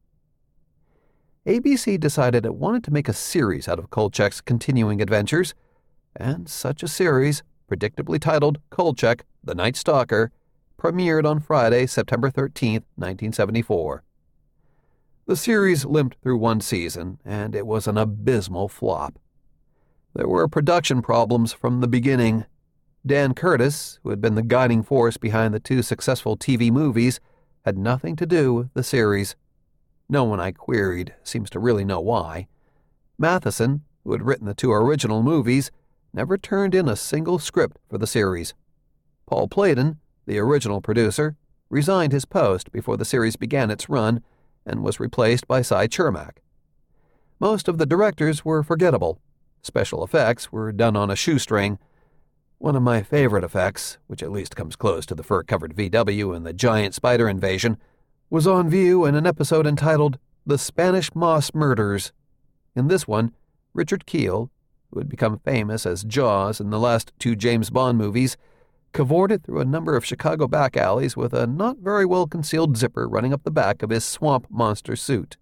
ABC decided it wanted to make a series out of Kolchak's continuing adventures, and such a series, predictably titled Kolchak, The Night Stalker, premiered on Friday, September 13, 1974. The series limped through 1 season, and it was an abysmal flop. There were production problems from the beginning. Dan Curtis, who had been the guiding force behind the 2 successful TV movies, had nothing to do with the series. No one I queried seems to really know why. Matheson, who had written the 2 original movies, never turned in a single script for the series. Paul Pladen, the original producer, resigned his post before the series began its run and was replaced by Cy Chermak. Most of the directors were forgettable. Special effects were done on a shoestring. One of my favorite effects, which at least comes close to the fur-covered VW and the giant spider invasion, was on view in an episode entitled The Spanish Moss Murders. In this one, Richard Kiel, who had become famous as Jaws in the last 2 James Bond movies, cavorted through a number of Chicago back alleys with a not very well-concealed zipper running up the back of his swamp monster suit.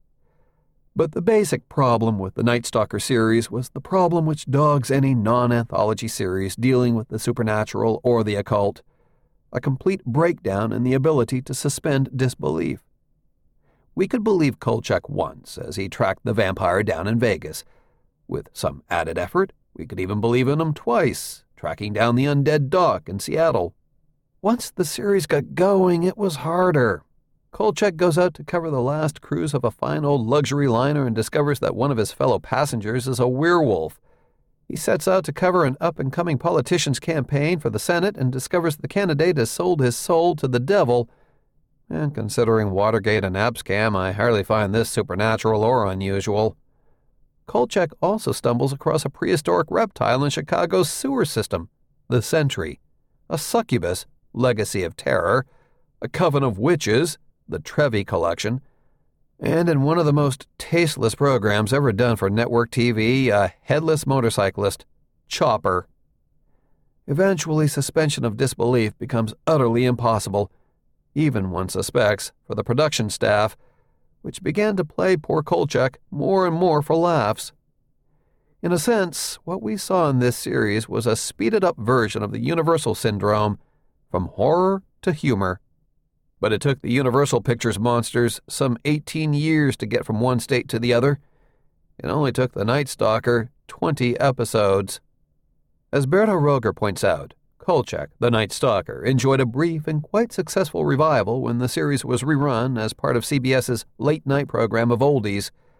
But the basic problem with the Night Stalker series was the problem which dogs any non-anthology series dealing with the supernatural or the occult: a complete breakdown in the ability to suspend disbelief. We could believe Kolchak once as he tracked the vampire down in Vegas. With some added effort, we could even believe in him twice, tracking down the undead Doc in Seattle. Once the series got going, it was harder. Kolchak goes out to cover the last cruise of a fine old luxury liner and discovers that one of his fellow passengers is a werewolf. He sets out to cover an up-and-coming politician's campaign for the Senate and discovers the candidate has sold his soul to the devil. And considering Watergate and Abscam, I hardly find this supernatural or unusual. Kolchak also stumbles across a prehistoric reptile in Chicago's sewer system, the Sentry, a succubus, legacy of terror, a coven of witches, the Trevi Collection, and in one of the most tasteless programs ever done for network TV, a headless motorcyclist, Chopper. Eventually, suspension of disbelief becomes utterly impossible, even one suspects, for the production staff, which began to play poor Kolchak more and more for laughs. In a sense, what we saw in this series was a speeded-up version of the Universal Syndrome, from horror to humor. But it took the Universal Pictures monsters some 18 years to get from one state to the other. It only took The Night Stalker 20 episodes. As Berto Roger points out, Kolchak, The Night Stalker, enjoyed a brief and quite successful revival when the series was rerun as part of CBS's late-night program of oldies.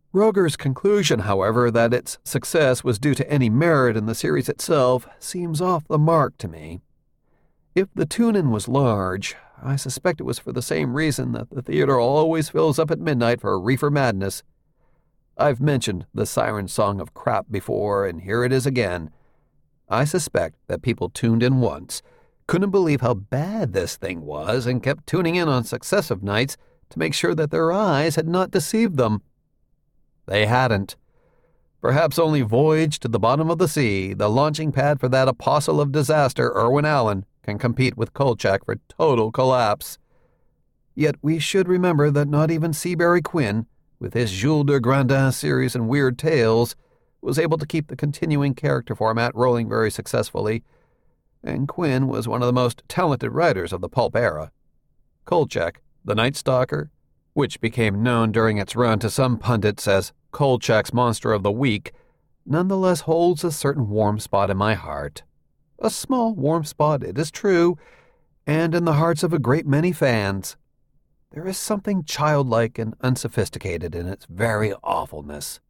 Roger's conclusion, however, that its success was due to any merit in the series itself seems off the mark to me. If the tune-in was large, I suspect it was for the same reason that the theater always fills up at midnight for Reefer Madness. I've mentioned the Siren Song of Crap before, and here it is again. I suspect that people tuned in once, couldn't believe how bad this thing was, and kept tuning in on successive nights to make sure that their eyes had not deceived them. They hadn't. Perhaps only Voyage to the Bottom of the Sea, the launching pad for that apostle of disaster, Irwin Allen, can compete with Kolchak for total collapse. Yet we should remember that not even Seabury Quinn, with his Jules de Grandin series and Weird Tales, was able to keep the continuing character format rolling very successfully, and Quinn was one of the most talented writers of the pulp era. Kolchak, the Night Stalker, which became known during its run to some pundits as Kolchak's Monster of the Week, nonetheless holds a certain warm spot in my heart. A small warm spot, it is true, and in the hearts of a great many fans. There is something childlike and unsophisticated in its very awfulness.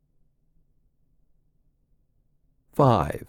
5.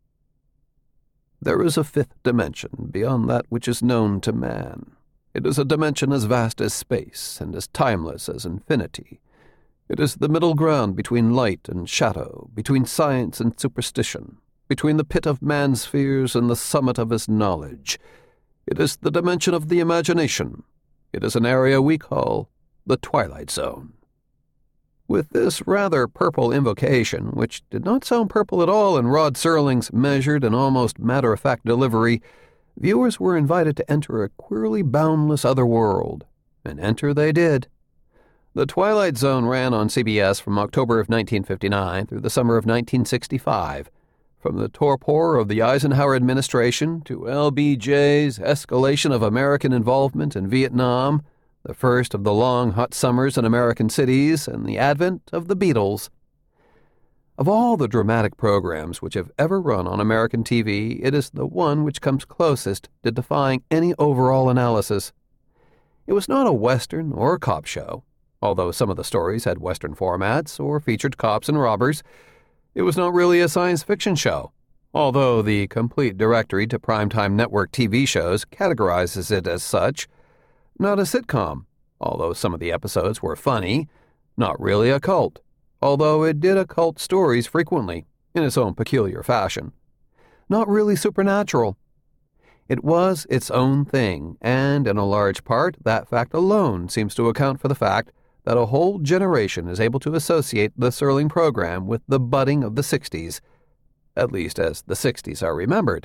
There is a fifth dimension beyond that which is known to man. It is a dimension as vast as space and as timeless as infinity. It is the middle ground between light and shadow, between science and superstition, between the pit of man's fears and the summit of his knowledge. It is the dimension of the imagination. It is an area we call the Twilight Zone. With this rather purple invocation, which did not sound purple at all in Rod Serling's measured and almost matter-of-fact delivery, viewers were invited to enter a queerly boundless other world, and enter they did. The Twilight Zone ran on CBS from October of 1959 through the summer of 1965, from the torpor of the Eisenhower administration to LBJ's escalation of American involvement in Vietnam, the first of the long hot summers in American cities, and the advent of the Beatles. Of all the dramatic programs which have ever run on American TV, it is the one which comes closest to defying any overall analysis. It was not a Western or a cop show, although some of the stories had Western formats or featured cops and robbers. It was not really a science fiction show, although the complete directory to primetime network TV shows categorizes it as such. Not a sitcom, although some of the episodes were funny. Not really a cult, although it did occult stories frequently, in its own peculiar fashion. Not really supernatural. It was its own thing, and in a large part, that fact alone seems to account for the fact that a whole generation is able to associate the Serling program with the budding of the 60s, at least as the 60s are remembered.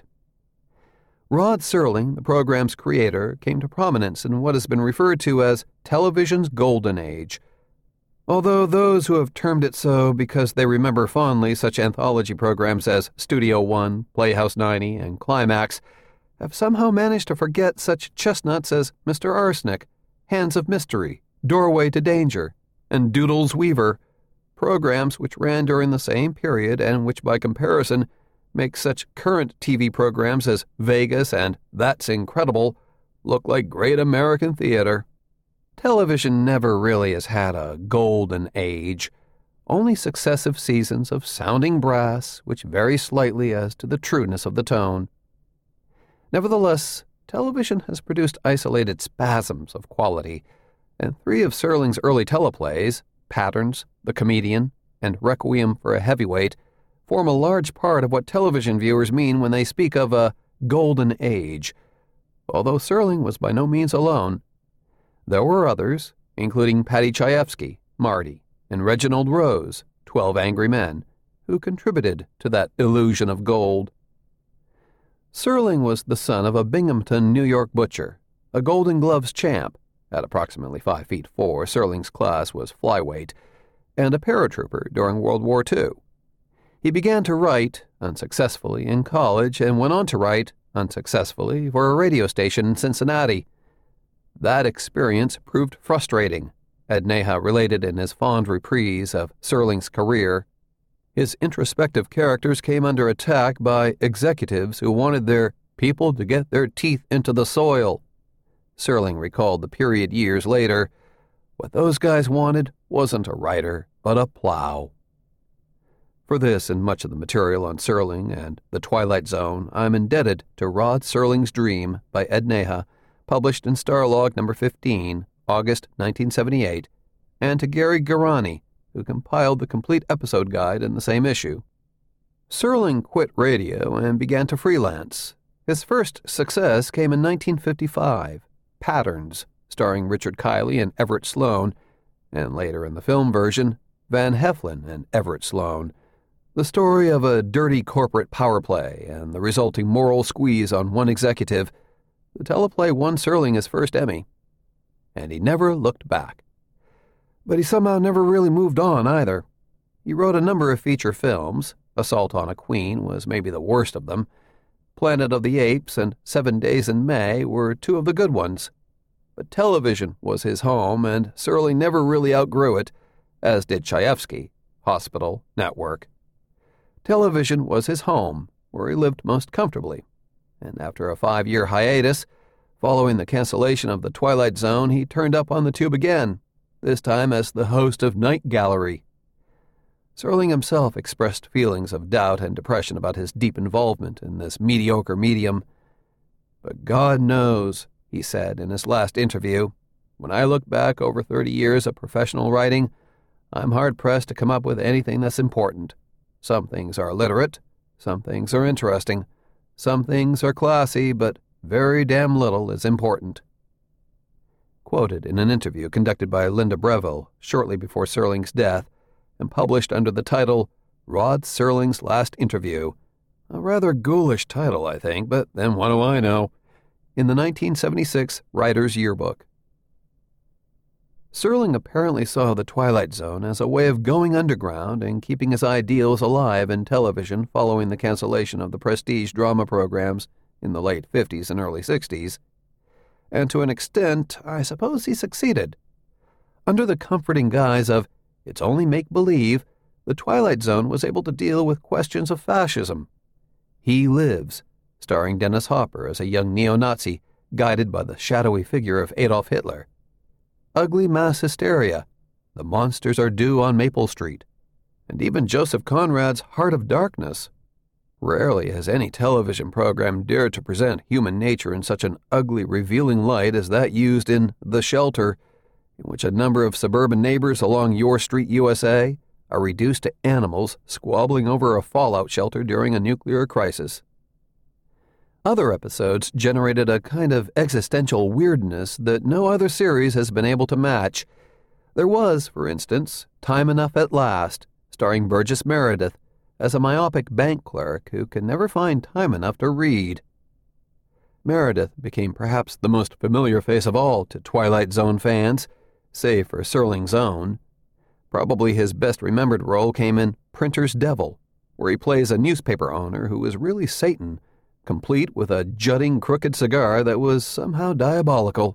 Rod Serling, the program's creator, came to prominence in what has been referred to as television's golden age, although those who have termed it so because they remember fondly such anthology programs as Studio One, Playhouse 90, and Climax have somehow managed to forget such chestnuts as Mr. Arsenic, Hands of Mystery, Doorway to Danger, and Doodles Weaver, programs which ran during the same period and which by comparison make such current TV programs as Vegas and That's Incredible look like great American theater. Television never really has had a golden age, only successive seasons of sounding brass which vary slightly as to the trueness of the tone. Nevertheless, television has produced isolated spasms of quality, and 3 of Serling's early teleplays, Patterns, The Comedian, and Requiem for a Heavyweight, form a large part of what television viewers mean when they speak of a golden age, although Serling was by no means alone. There were others, including Paddy Chayefsky, Marty, and Reginald Rose, 12 Angry Men, who contributed to that illusion of gold. Serling was the son of a Binghamton, New York butcher, a Golden Gloves champ. At approximately 5 feet 4, Serling's class was flyweight, and a paratrooper during World War II. He began to write, unsuccessfully, in college, and went on to write, unsuccessfully, for a radio station in Cincinnati. That experience proved frustrating, Ed Neha related in his fond reprise of Serling's career. His introspective characters came under attack by executives who wanted their people to get their teeth into the soil. Serling recalled the period years later. What those guys wanted wasn't a writer, but a plow. For this and much of the material on Serling and The Twilight Zone, I'm indebted to Rod Serling's Dream by Ed Neha, published in Starlog No. 15, August 1978, and to Gary Garani, who compiled the complete episode guide in the same issue. Serling quit radio and began to freelance. His first success came in 1955, Patterns, starring Richard Kiley and Everett Sloane, and later in the film version, Van Heflin and Everett Sloane, the story of a dirty corporate power play and the resulting moral squeeze on one executive. The teleplay won Serling his first Emmy, and he never looked back. But he somehow never really moved on either. He wrote a number of feature films. Assault on a Queen was maybe the worst of them. Planet of the Apes and 7 Days in May were two of the good ones. But television was his home, and Serling never really outgrew it, as did Chayefsky, Hospital, Network. Television was his home, where he lived most comfortably, and after a 5-year hiatus, following the cancellation of The Twilight Zone, he turned up on the tube again, this time as the host of Night Gallery. Serling himself expressed feelings of doubt and depression about his deep involvement in this mediocre medium. But God knows, he said in his last interview, when I look back over 30 years of professional writing, I'm hard-pressed to come up with anything that's important. Some things are literate, some things are interesting, some things are classy, but very damn little is important. Quoted in an interview conducted by Linda Breville shortly before Serling's death and published under the title Rod Serling's Last Interview, a rather ghoulish title, I think, but then what do I know, in the 1976 Writer's Yearbook. Serling apparently saw The Twilight Zone as a way of going underground and keeping his ideals alive in television following the cancellation of the prestige drama programs in the late 50s and early 60s. And to an extent, I suppose he succeeded. Under the comforting guise of, it's only make-believe, The Twilight Zone was able to deal with questions of fascism. He Lives, starring Dennis Hopper as a young neo-Nazi guided by the shadowy figure of Adolf Hitler. Ugly Mass Hysteria, The Monsters Are Due on Maple Street, and even Joseph Conrad's Heart of Darkness. Rarely has any television program dared to present human nature in such an ugly, revealing light as that used in The Shelter, in which a number of suburban neighbors along Your Street, USA, are reduced to animals squabbling over a fallout shelter during a nuclear crisis. Other episodes generated a kind of existential weirdness that no other series has been able to match. There was, for instance, Time Enough at Last, starring Burgess Meredith as a myopic bank clerk who can never find time enough to read. Meredith became perhaps the most familiar face of all to Twilight Zone fans, save for Serling's own. Probably his best remembered role came in Printer's Devil, where he plays a newspaper owner who is really Satan, complete with a jutting crooked cigar that was somehow diabolical.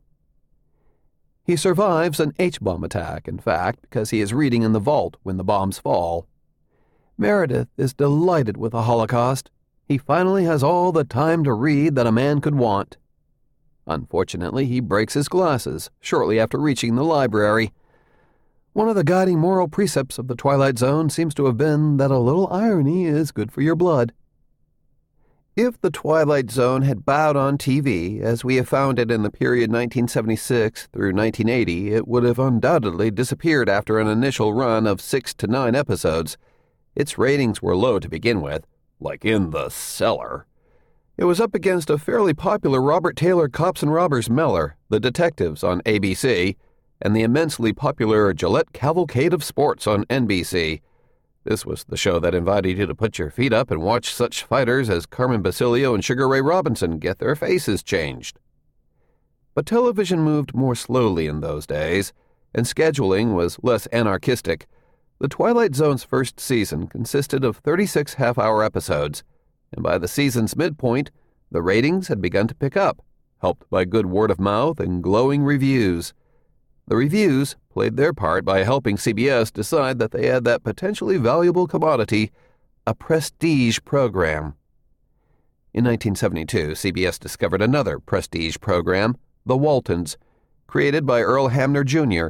He survives an H-bomb attack, in fact, because he is reading in the vault when the bombs fall. Meredith is delighted with the Holocaust. He finally has all the time to read that a man could want. Unfortunately, he breaks his glasses shortly after reaching the library. One of the guiding moral precepts of The Twilight Zone seems to have been that a little irony is good for your blood. If The Twilight Zone had bowed on TV, as we have found it in the period 1976 through 1980, it would have undoubtedly disappeared after an initial run of 6 to 9 episodes. Its ratings were low to begin with, like in the cellar. It was up against a fairly popular Robert Taylor Cops and Robbers Mellor, The Detectives on ABC, and the immensely popular Gillette Cavalcade of Sports on NBC. This was the show that invited you to put your feet up and watch such fighters as Carmen Basilio and Sugar Ray Robinson get their faces changed. But television moved more slowly in those days, and scheduling was less anarchistic. The Twilight Zone's first season consisted of 36 half-hour episodes, and by the season's midpoint, the ratings had begun to pick up, helped by good word of mouth and glowing reviews. The reviews played their part by helping CBS decide that they had that potentially valuable commodity, a prestige program. In 1972, CBS discovered another prestige program, The Waltons, created by Earl Hamner Jr.,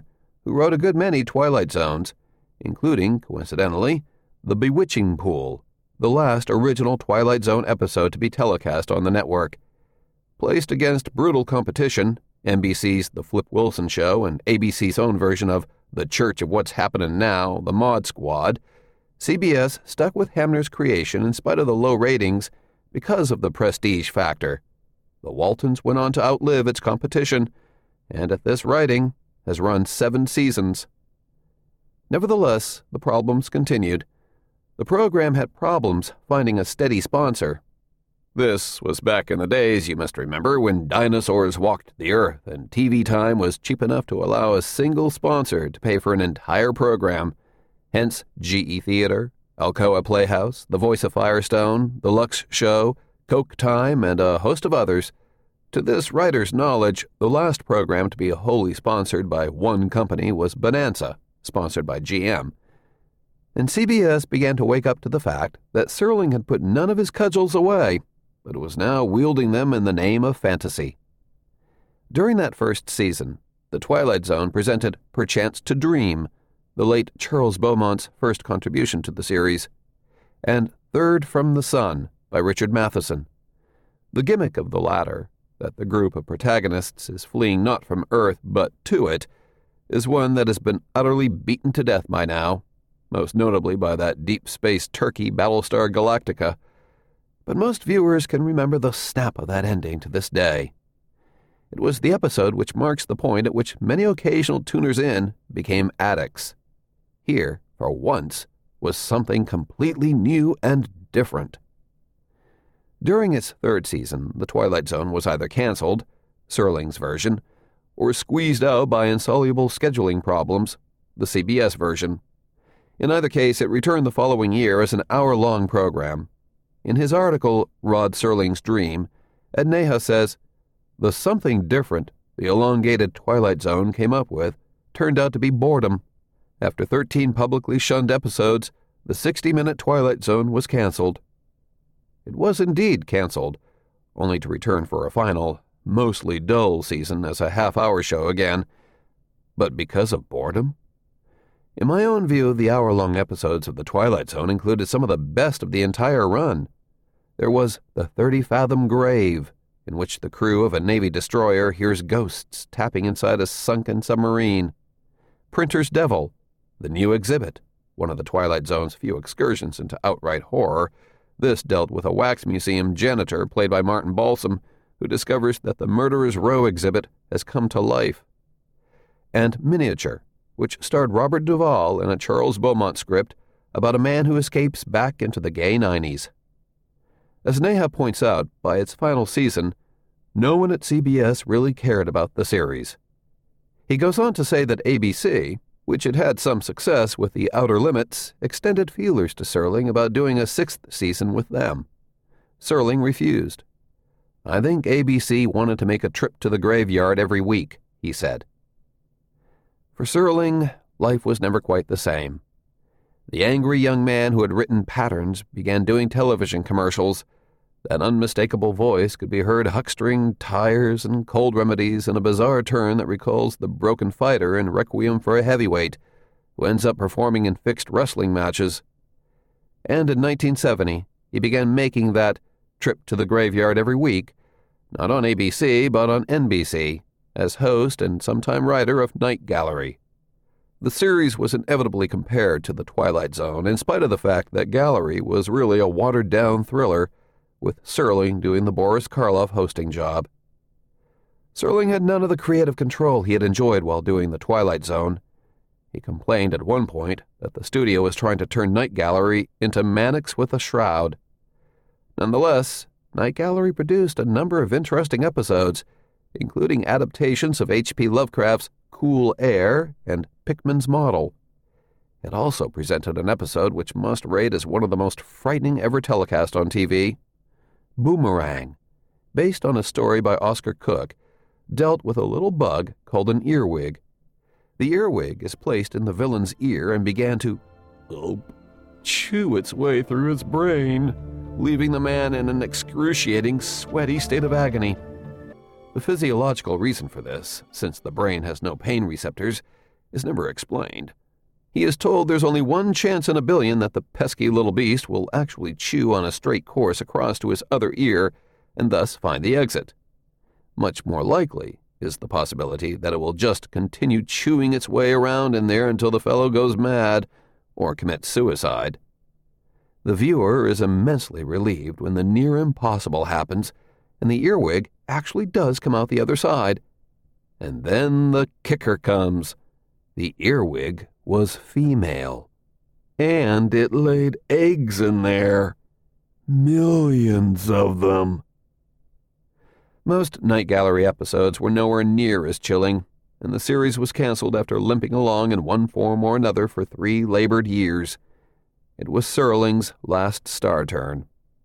who wrote a good many Twilight Zones, including, coincidentally, The Bewitching Pool, the last original Twilight Zone episode to be telecast on the network. Placed against brutal competition, NBC's The Flip Wilson Show and ABC's own version of The Church of What's Happening Now, The Mod Squad, CBS stuck with Hamner's creation in spite of the low ratings because of the prestige factor. The Waltons went on to outlive its competition, and at this writing has run 7 seasons. Nevertheless, the problems continued. The program had problems finding a steady sponsor. This was back in the days, you must remember, when dinosaurs walked the earth and TV time was cheap enough to allow a single sponsor to pay for an entire program. Hence GE Theater, Alcoa Playhouse, The Voice of Firestone, The Lux Show, Coke Time, and a host of others. To this writer's knowledge, the last program to be wholly sponsored by one company was Bonanza, sponsored by GM. And CBS began to wake up to the fact that Serling had put none of his cudgels away, but was now wielding them in the name of fantasy. During that first season, The Twilight Zone presented Perchance to Dream, the late Charles Beaumont's first contribution to the series, and Third from the Sun by Richard Matheson. The gimmick of the latter, that the group of protagonists is fleeing not from Earth but to it, is one that has been utterly beaten to death by now, most notably by that deep space turkey Battlestar Galactica. But most viewers can remember the snap of that ending to this day. It was the episode which marks the point at which many occasional tuners in became addicts. Here, for once, was something completely new and different. During its 3rd season, The Twilight Zone was either canceled, Serling's version, or squeezed out by insoluble scheduling problems, the CBS version. In either case, it returned the following year as an hour-long program. In his article, Rod Serling's Dream, Ed Neha says, "The something different the elongated Twilight Zone came up with turned out to be boredom. After 13 publicly shunned episodes, the 60-minute Twilight Zone was canceled." It was indeed canceled, only to return for a final, mostly dull season as a half-hour show again. But because of boredom? In my own view, the hour-long episodes of The Twilight Zone included some of the best of the entire run. There was The 30-Fathom Grave, in which the crew of a Navy destroyer hears ghosts tapping inside a sunken submarine. Printer's Devil, the new exhibit, one of the Twilight Zone's few excursions into outright horror. This dealt with a wax museum janitor played by Martin Balsam, who discovers that the Murderer's Row exhibit has come to life. And Miniature, which starred Robert Duvall in a Charles Beaumont script about a man who escapes back into the gay 90s. As Neha points out, by its final season, no one at CBS really cared about the series. He goes on to say that ABC, which had had some success with The Outer Limits, extended feelers to Serling about doing a 6th season with them. Serling refused. "I think ABC wanted to make a trip to the graveyard every week," he said. For Serling, life was never quite the same. The angry young man who had written Patterns began doing television commercials. That unmistakable voice could be heard huckstering tires and cold remedies in a bizarre turn that recalls the broken fighter in Requiem for a Heavyweight, who ends up performing in fixed wrestling matches. And in 1970, he began making that trip to the graveyard every week, not on ABC, but on NBC, as host and sometime writer of Night Gallery. The series was inevitably compared to The Twilight Zone, in spite of the fact that Gallery was really a watered-down thriller, with Serling doing the Boris Karloff hosting job. Serling had none of the creative control he had enjoyed while doing The Twilight Zone. He complained at one point that the studio was trying to turn Night Gallery into Mannix with a Shroud. Nonetheless, Night Gallery produced a number of interesting episodes, including adaptations of H.P. Lovecraft's Cool Air and Pickman's Model. It also presented an episode which must rate as one of the most frightening ever telecast on TV. Boomerang, based on a story by Oscar Cook, dealt with a little bug called an earwig. The earwig is placed in the villain's ear and began to chew its way through his brain, leaving the man in an excruciating, sweaty state of agony. The physiological reason for this, since the brain has no pain receptors, is never explained. He is told there's only one chance in a billion that the pesky little beast will actually chew on a straight course across to his other ear and thus find the exit. Much more likely is the possibility that it will just continue chewing its way around in there until the fellow goes mad or commits suicide. The viewer is immensely relieved when the near impossible happens and the earwig actually does come out the other side. And then the kicker comes. The earwig was female. And it laid eggs in there. Millions of them. Most Night Gallery episodes were nowhere near as chilling, and the series was canceled after limping along in one form or another for 3 labored years. It was Serling's last star turn.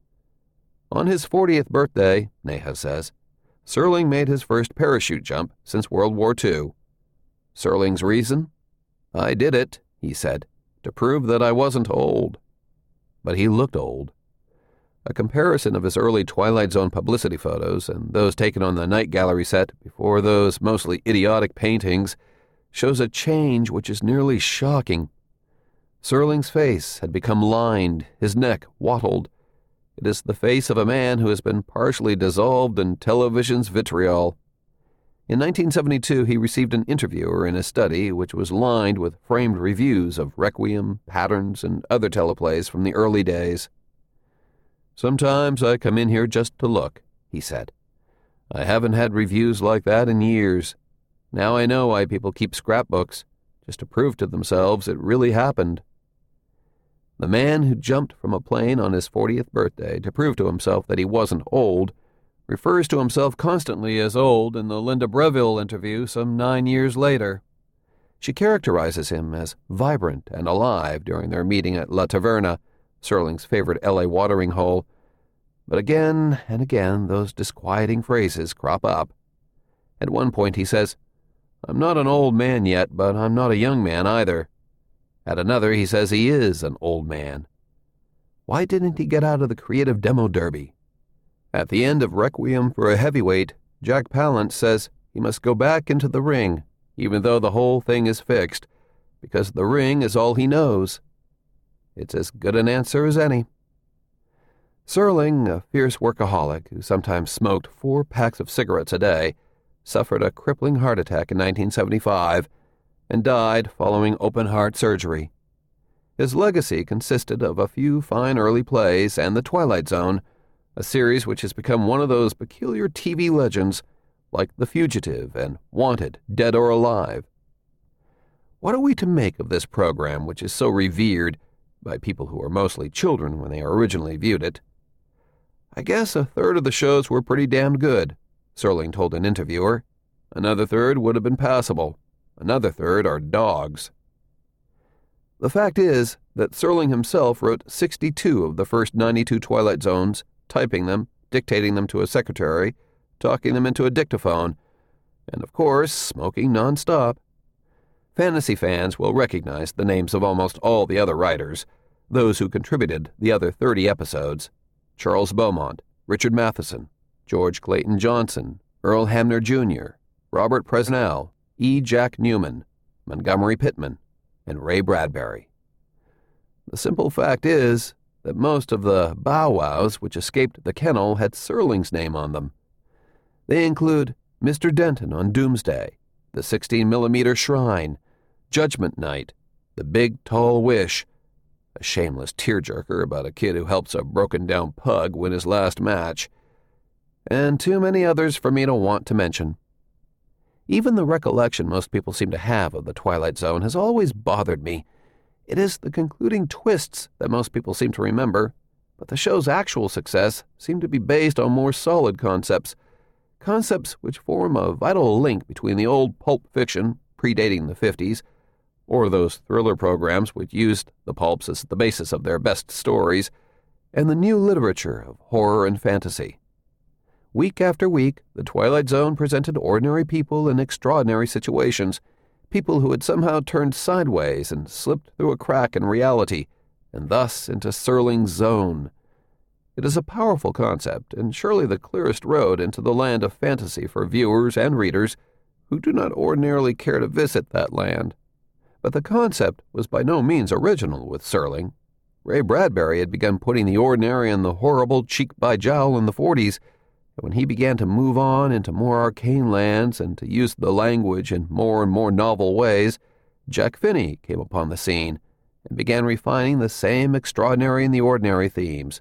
On his 40th birthday, Neha says, Serling made his first parachute jump since World War II. Serling's reason? I did it, he said, to prove that I wasn't old. But he looked old. A comparison of his early Twilight Zone publicity photos and those taken on the Night Gallery set before those mostly idiotic paintings shows a change which is nearly shocking. Serling's face had become lined, his neck wattled. It is the face of a man who has been partially dissolved in television's vitriol. In 1972, he received an interviewer in his study which was lined with framed reviews of Requiem, Patterns, and other teleplays from the early days. Sometimes I come in here just to look, he said. I haven't had reviews like that in years. Now I know why people keep scrapbooks, just to prove to themselves it really happened. The man who jumped from a plane on his 40th birthday to prove to himself that he wasn't old refers to himself constantly as old in the Linda Breville interview some 9 years later. She characterizes him as vibrant and alive during their meeting at La Taverna, Serling's favorite L.A. watering hole. But again and again those disquieting phrases crop up. At one point he says, I'm not an old man yet, but I'm not a young man either. At another he says he is an old man. Why didn't he get out of the creative demo derby? At the end of Requiem for a Heavyweight, Jack Palance says he must go back into the ring, even though the whole thing is fixed, because the ring is all he knows. It's as good an answer as any. Serling, a fierce workaholic who sometimes smoked 4 packs of cigarettes a day, suffered a crippling heart attack in 1975 and died following open-heart surgery. His legacy consisted of a few fine early plays and The Twilight Zone, a series which has become one of those peculiar TV legends like The Fugitive and Wanted, Dead or Alive. What are we to make of this program which is so revered by people who were mostly children when they originally viewed it? I guess a third of the shows were pretty damn good, Serling told an interviewer. Another third would have been passable. Another third are dogs. The fact is that Serling himself wrote 62 of the first 92 Twilight Zones, typing them, dictating them to a secretary, talking them into a dictaphone, and of course, smoking nonstop. Fantasy fans will recognize the names of almost all the other writers, those who contributed the other 30 episodes: Charles Beaumont, Richard Matheson, George Clayton Johnson, Earl Hamner Jr., Robert Presnell, E. Jack Newman, Montgomery Pittman, and Ray Bradbury. The simple fact is that most of the bow-wows which escaped the kennel had Serling's name on them. They include Mr. Denton on Doomsday, the 16mm Shrine, Judgment Night, The Big Tall Wish, a shameless tearjerker about a kid who helps a broken-down pug win his last match, and too many others for me to want to mention. Even the recollection most people seem to have of The Twilight Zone has always bothered me. It is the concluding twists that most people seem to remember, but the show's actual success seemed to be based on more solid concepts which form a vital link between the old pulp fiction, predating the 50s, or those thriller programs which used the pulps as the basis of their best stories, and the new literature of horror and fantasy. Week after week, The Twilight Zone presented ordinary people in extraordinary situations, people who had somehow turned sideways and slipped through a crack in reality, and thus into Serling's zone. It is a powerful concept, and surely the clearest road into the land of fantasy for viewers and readers who do not ordinarily care to visit that land. But the concept was by no means original with Serling. Ray Bradbury had begun putting the ordinary and the horrible cheek by jowl in the 40s, and when he began to move on into more arcane lands and to use the language in more and more novel ways, Jack Finney came upon the scene and began refining the same extraordinary and the ordinary themes.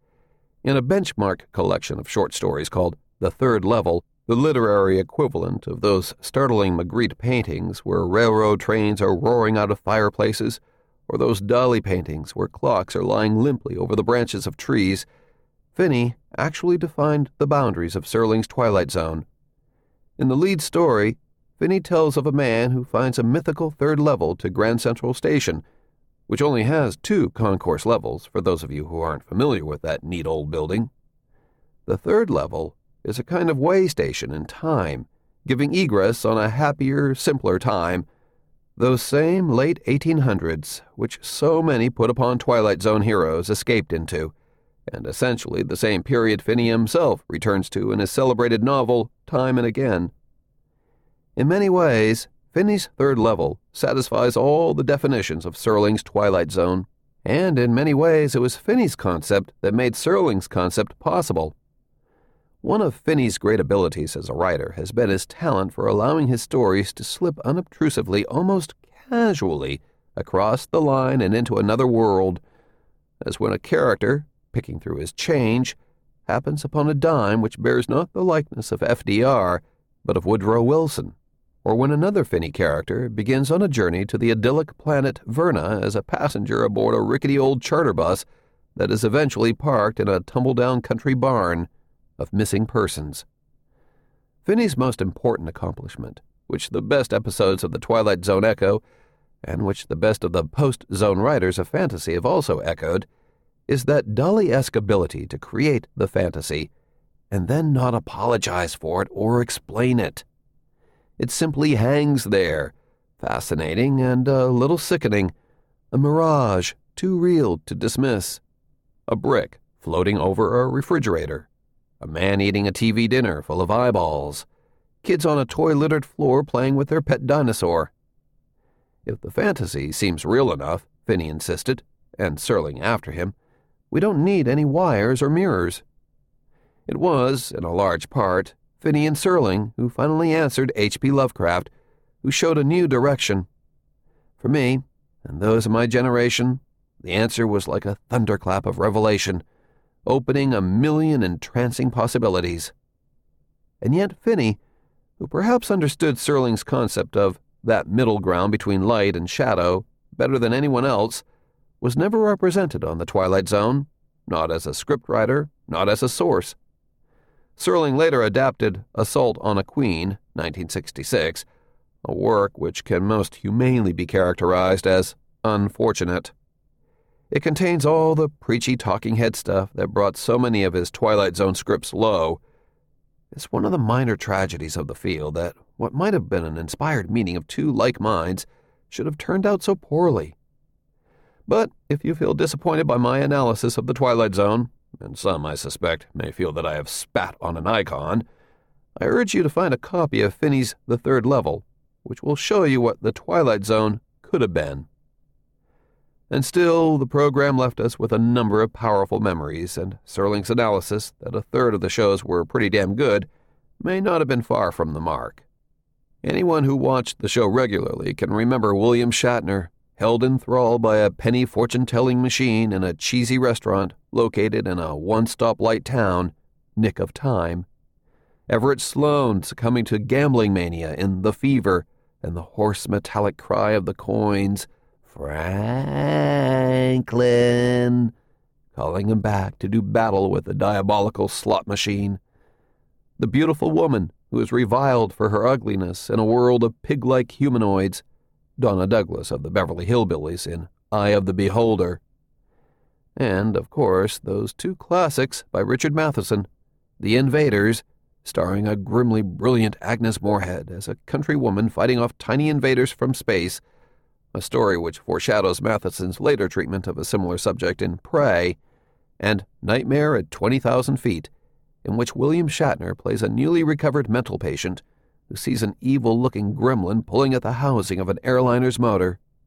In a benchmark collection of short stories called The Third Level, the literary equivalent of those startling Magritte paintings where railroad trains are roaring out of fireplaces, or those Dali paintings where clocks are lying limply over the branches of trees, Finney actually defined the boundaries of Serling's Twilight Zone. In the lead story, Finney tells of a man who finds a mythical third level to Grand Central Station, which only has 2 concourse levels for those of you who aren't familiar with that neat old building. The third level is a kind of way station in time, giving egress on a happier, simpler time, those same late 1800s which so many put upon Twilight Zone heroes escaped into, and essentially the same period Finney himself returns to in his celebrated novel Time and Again. In many ways, Finney's third level satisfies all the definitions of Serling's Twilight Zone, and in many ways it was Finney's concept that made Serling's concept possible. One of Finney's great abilities as a writer has been his talent for allowing his stories to slip unobtrusively, almost casually, across the line and into another world, as when a character, picking through his change, happens upon a dime which bears not the likeness of FDR, but of Woodrow Wilson, or when another Finney character begins on a journey to the idyllic planet Verna as a passenger aboard a rickety old charter bus that is eventually parked in a tumble-down country barn of missing persons. Finney's most important accomplishment, which the best episodes of the Twilight Zone echo, and which the best of the post-Zone writers of fantasy have also echoed, is that Dali-esque ability to create the fantasy and then not apologize for it or explain it. It simply hangs there, fascinating and a little sickening, a mirage too real to dismiss, a brick floating over a refrigerator, a man eating a TV dinner full of eyeballs, kids on a toy-littered floor playing with their pet dinosaur. If the fantasy seems real enough, Finney insisted, and Serling after him, we don't need any wires or mirrors. It was, in a large part, Finney and Serling who finally answered H.P. Lovecraft, who showed a new direction. For me, and those of my generation, the answer was like a thunderclap of revelation, opening a million entrancing possibilities. And yet Finney, who perhaps understood Serling's concept of that middle ground between light and shadow better than anyone else, was never represented on the Twilight Zone, not as a scriptwriter, not as a source. Serling later adapted Assault on a Queen, 1966, a work which can most humanely be characterized as unfortunate. It contains all the preachy talking head stuff that brought so many of his Twilight Zone scripts low. It's one of the minor tragedies of the field that what might have been an inspired meeting of 2 like minds should have turned out so poorly. But if you feel disappointed by my analysis of the Twilight Zone, and some, I suspect, may feel that I have spat on an icon, I urge you to find a copy of Finney's The Third Level, which will show you what the Twilight Zone could have been. And still, the program left us with a number of powerful memories, and Serling's analysis that a third of the shows were pretty damn good may not have been far from the mark. Anyone who watched the show regularly can remember William Shatner, held in thrall by a penny fortune-telling machine in a cheesy restaurant located in a one-stoplight town, Nick of Time. Everett Sloane succumbing to gambling mania in The Fever, and the hoarse metallic cry of the coins, Franklin, calling him back to do battle with the diabolical slot machine. The beautiful woman who is reviled for her ugliness in a world of pig-like humanoids, Donna Douglas of the Beverly Hillbillies in Eye of the Beholder. And, of course, those 2 classics by Richard Matheson, The Invaders, starring a grimly brilliant Agnes Moorehead as a country woman fighting off tiny invaders from space, a story which foreshadows Matheson's later treatment of a similar subject in Prey, and Nightmare at 20,000 Feet, in which William Shatner plays a newly recovered mental patient who sees an evil-looking gremlin pulling at the housing of an airliner's motor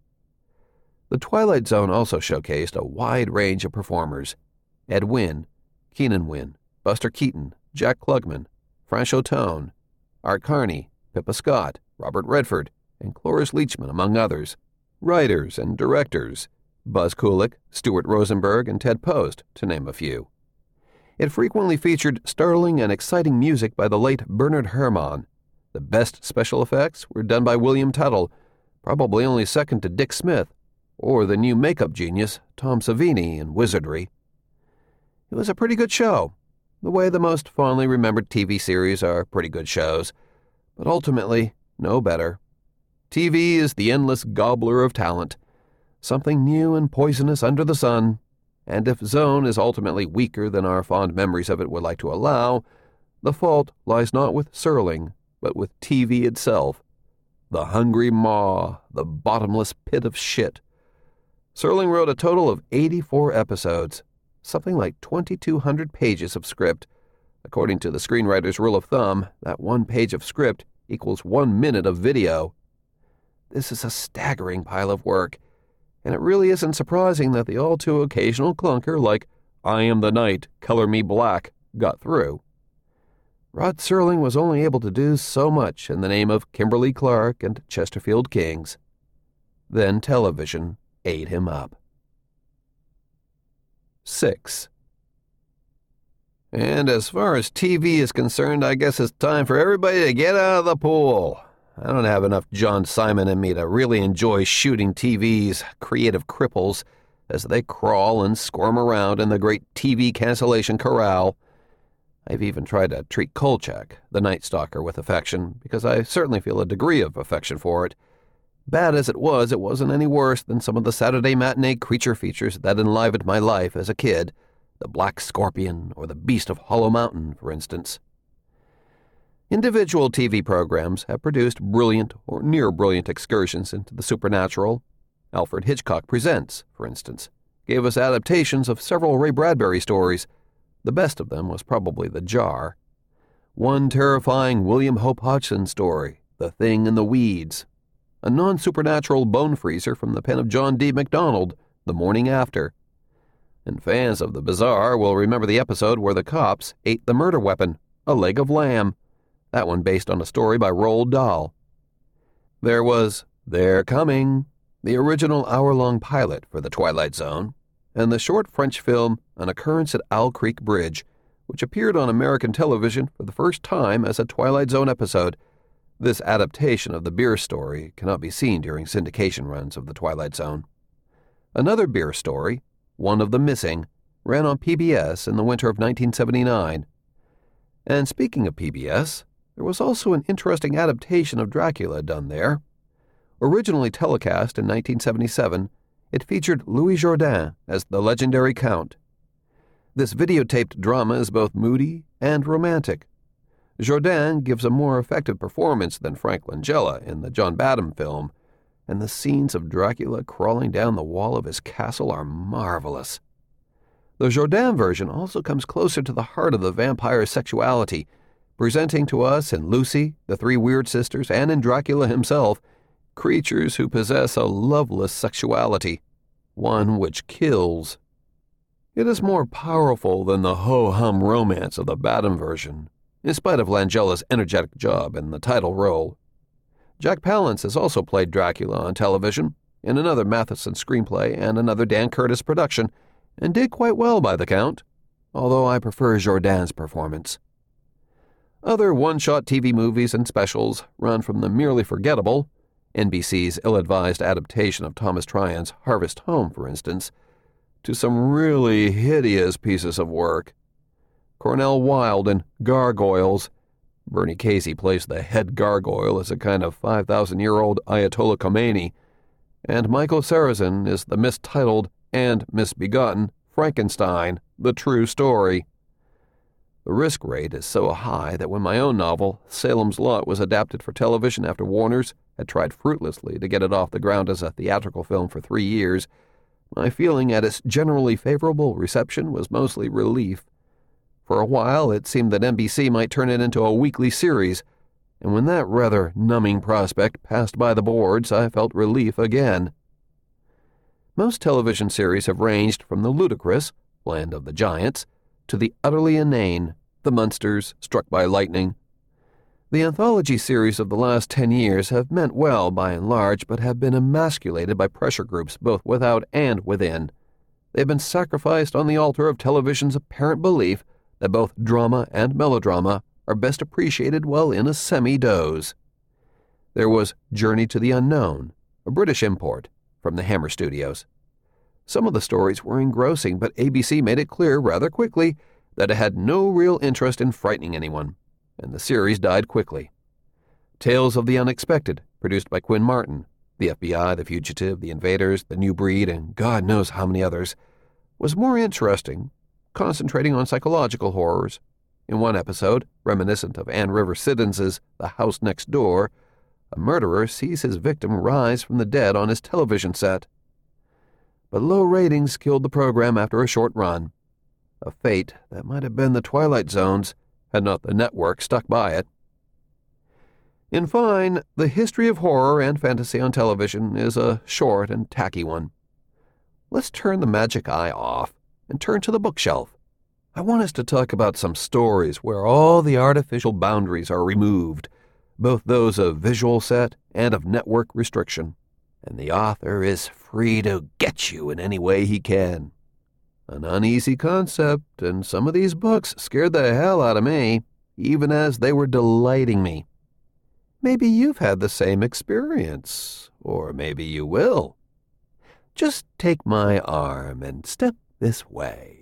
The Twilight Zone also showcased a wide range of performers: Ed Wynn, Keenan Wynn, Buster Keaton, Jack Klugman, Franchot Tone, Art Carney, Pippa Scott, Robert Redford, and Cloris Leachman, among others. Writers and directors: Buzz Kulik, Stuart Rosenberg, and Ted Post, to name a few. It frequently featured startling and exciting music by the late Bernard Herrmann. The best special effects were done by William Tuttle, probably only second to Dick Smith, or the new makeup genius Tom Savini in Wizardry. It was a pretty good show, the way the most fondly remembered TV series are pretty good shows, but ultimately no better. TV is the endless gobbler of talent, something new and poisonous under the sun, and if Zone is ultimately weaker than our fond memories of it would like to allow, the fault lies not with Serling, but with TV itself. The hungry maw, the bottomless pit of shit. Serling wrote a total of 84 episodes, something like 2,200 pages of script. According to the screenwriter's rule of thumb, that 1 page of script equals 1 minute of video. This is a staggering pile of work, and it really isn't surprising that the all-too-occasional clunker like "I Am the Night, Color Me Black" got through. Rod Serling was only able to do so much in the name of Kimberly Clark and Chesterfield Kings. Then television ate him up. 6. And as far as TV is concerned, I guess it's time for everybody to get out of the pool. I don't have enough John Simon in me to really enjoy shooting TV's creative cripples as they crawl and squirm around in the great TV cancellation corral. I've even tried to treat Kolchak, the Night Stalker, with affection, because I certainly feel a degree of affection for it. Bad as it wasn't any worse than some of the Saturday matinee creature features that enlivened my life as a kid, The Black Scorpion or The Beast of Hollow Mountain, for instance. Individual TV programs have produced brilliant or near-brilliant excursions into the supernatural. Alfred Hitchcock Presents, for instance, gave us adaptations of several Ray Bradbury stories. The best of them was probably The Jar. One terrifying William Hope Hodgson story, The Thing in the Weeds. A non-supernatural bone freezer from the pen of John D. MacDonald, The Morning After. And fans of the bizarre will remember the episode where the cops ate the murder weapon, a leg of lamb. That one based on a story by Roald Dahl. There was They're Coming, the original hour-long pilot for The Twilight Zone, and the short French film An Occurrence at Owl Creek Bridge, which appeared on American television for the first time as a Twilight Zone episode. This adaptation of the beer story cannot be seen during syndication runs of The Twilight Zone. Another beer story, One of the Missing, ran on PBS in the winter of 1979. And speaking of PBS, there was also an interesting adaptation of Dracula done there. Originally telecast in 1977, it featured Louis Jourdain as the legendary Count. This videotaped drama is both moody and romantic. Jourdain gives a more effective performance than Frank Langella in the John Badham film, and the scenes of Dracula crawling down the wall of his castle are marvelous. The Jourdain version also comes closer to the heart of the vampire's sexuality, presenting to us in Lucy, the Three Weird Sisters, and in Dracula himself, creatures who possess a loveless sexuality, one which kills. It is more powerful than the ho-hum romance of the Badham version, in spite of Langella's energetic job in the title role. Jack Palance has also played Dracula on television, in another Matheson screenplay and another Dan Curtis production, and did quite well by the count, although I prefer Jourdain's performance. Other one-shot TV movies and specials run from the merely forgettable, NBC's ill-advised adaptation of Thomas Tryon's Harvest Home, for instance, to some really hideous pieces of work. Cornell Wilde in Gargoyles. Bernie Casey plays the head gargoyle as a kind of 5,000-year-old Ayatollah Khomeini, and Michael Sarrazin is the mistitled and misbegotten Frankenstein, the true story. The risk rate is so high that when my own novel, Salem's Lot, was adapted for television after Warner's had tried fruitlessly to get it off the ground as a theatrical film for 3 years, my feeling at its generally favorable reception was mostly relief. For a while, it seemed that NBC might turn it into a weekly series, and when that rather numbing prospect passed by the boards, I felt relief again. Most television series have ranged from the ludicrous, Land of the Giants, to the utterly inane, The Munsters, Struck by Lightning. The anthology series of the last 10 years have meant well by and large, but have been emasculated by pressure groups both without and within. They have been sacrificed on the altar of television's apparent belief that both drama and melodrama are best appreciated while in a semi-doze. There was Journey to the Unknown, a British import, from the Hammer Studios. Some of the stories were engrossing, but ABC made it clear rather quickly that it had no real interest in frightening anyone, and the series died quickly. Tales of the Unexpected, produced by Quinn Martin, The FBI, The Fugitive, The Invaders, The New Breed, and God knows how many others, was more interesting, concentrating on psychological horrors. In one episode, reminiscent of Anne River Siddons's The House Next Door, a murderer sees his victim rise from the dead on his television set. But low ratings killed the program after a short run, a fate that might have been the Twilight Zone's had not the network stuck by it. In fine, the history of horror and fantasy on television is a short and tacky one. Let's turn the magic eye off and turn to the bookshelf. I want us to talk about some stories where all the artificial boundaries are removed, both those of visual set and of network restriction, and the author is free to get you in any way he can. An uneasy concept, and some of these books scared the hell out of me, even as they were delighting me. Maybe you've had the same experience, or maybe you will. Just take my arm and step this way.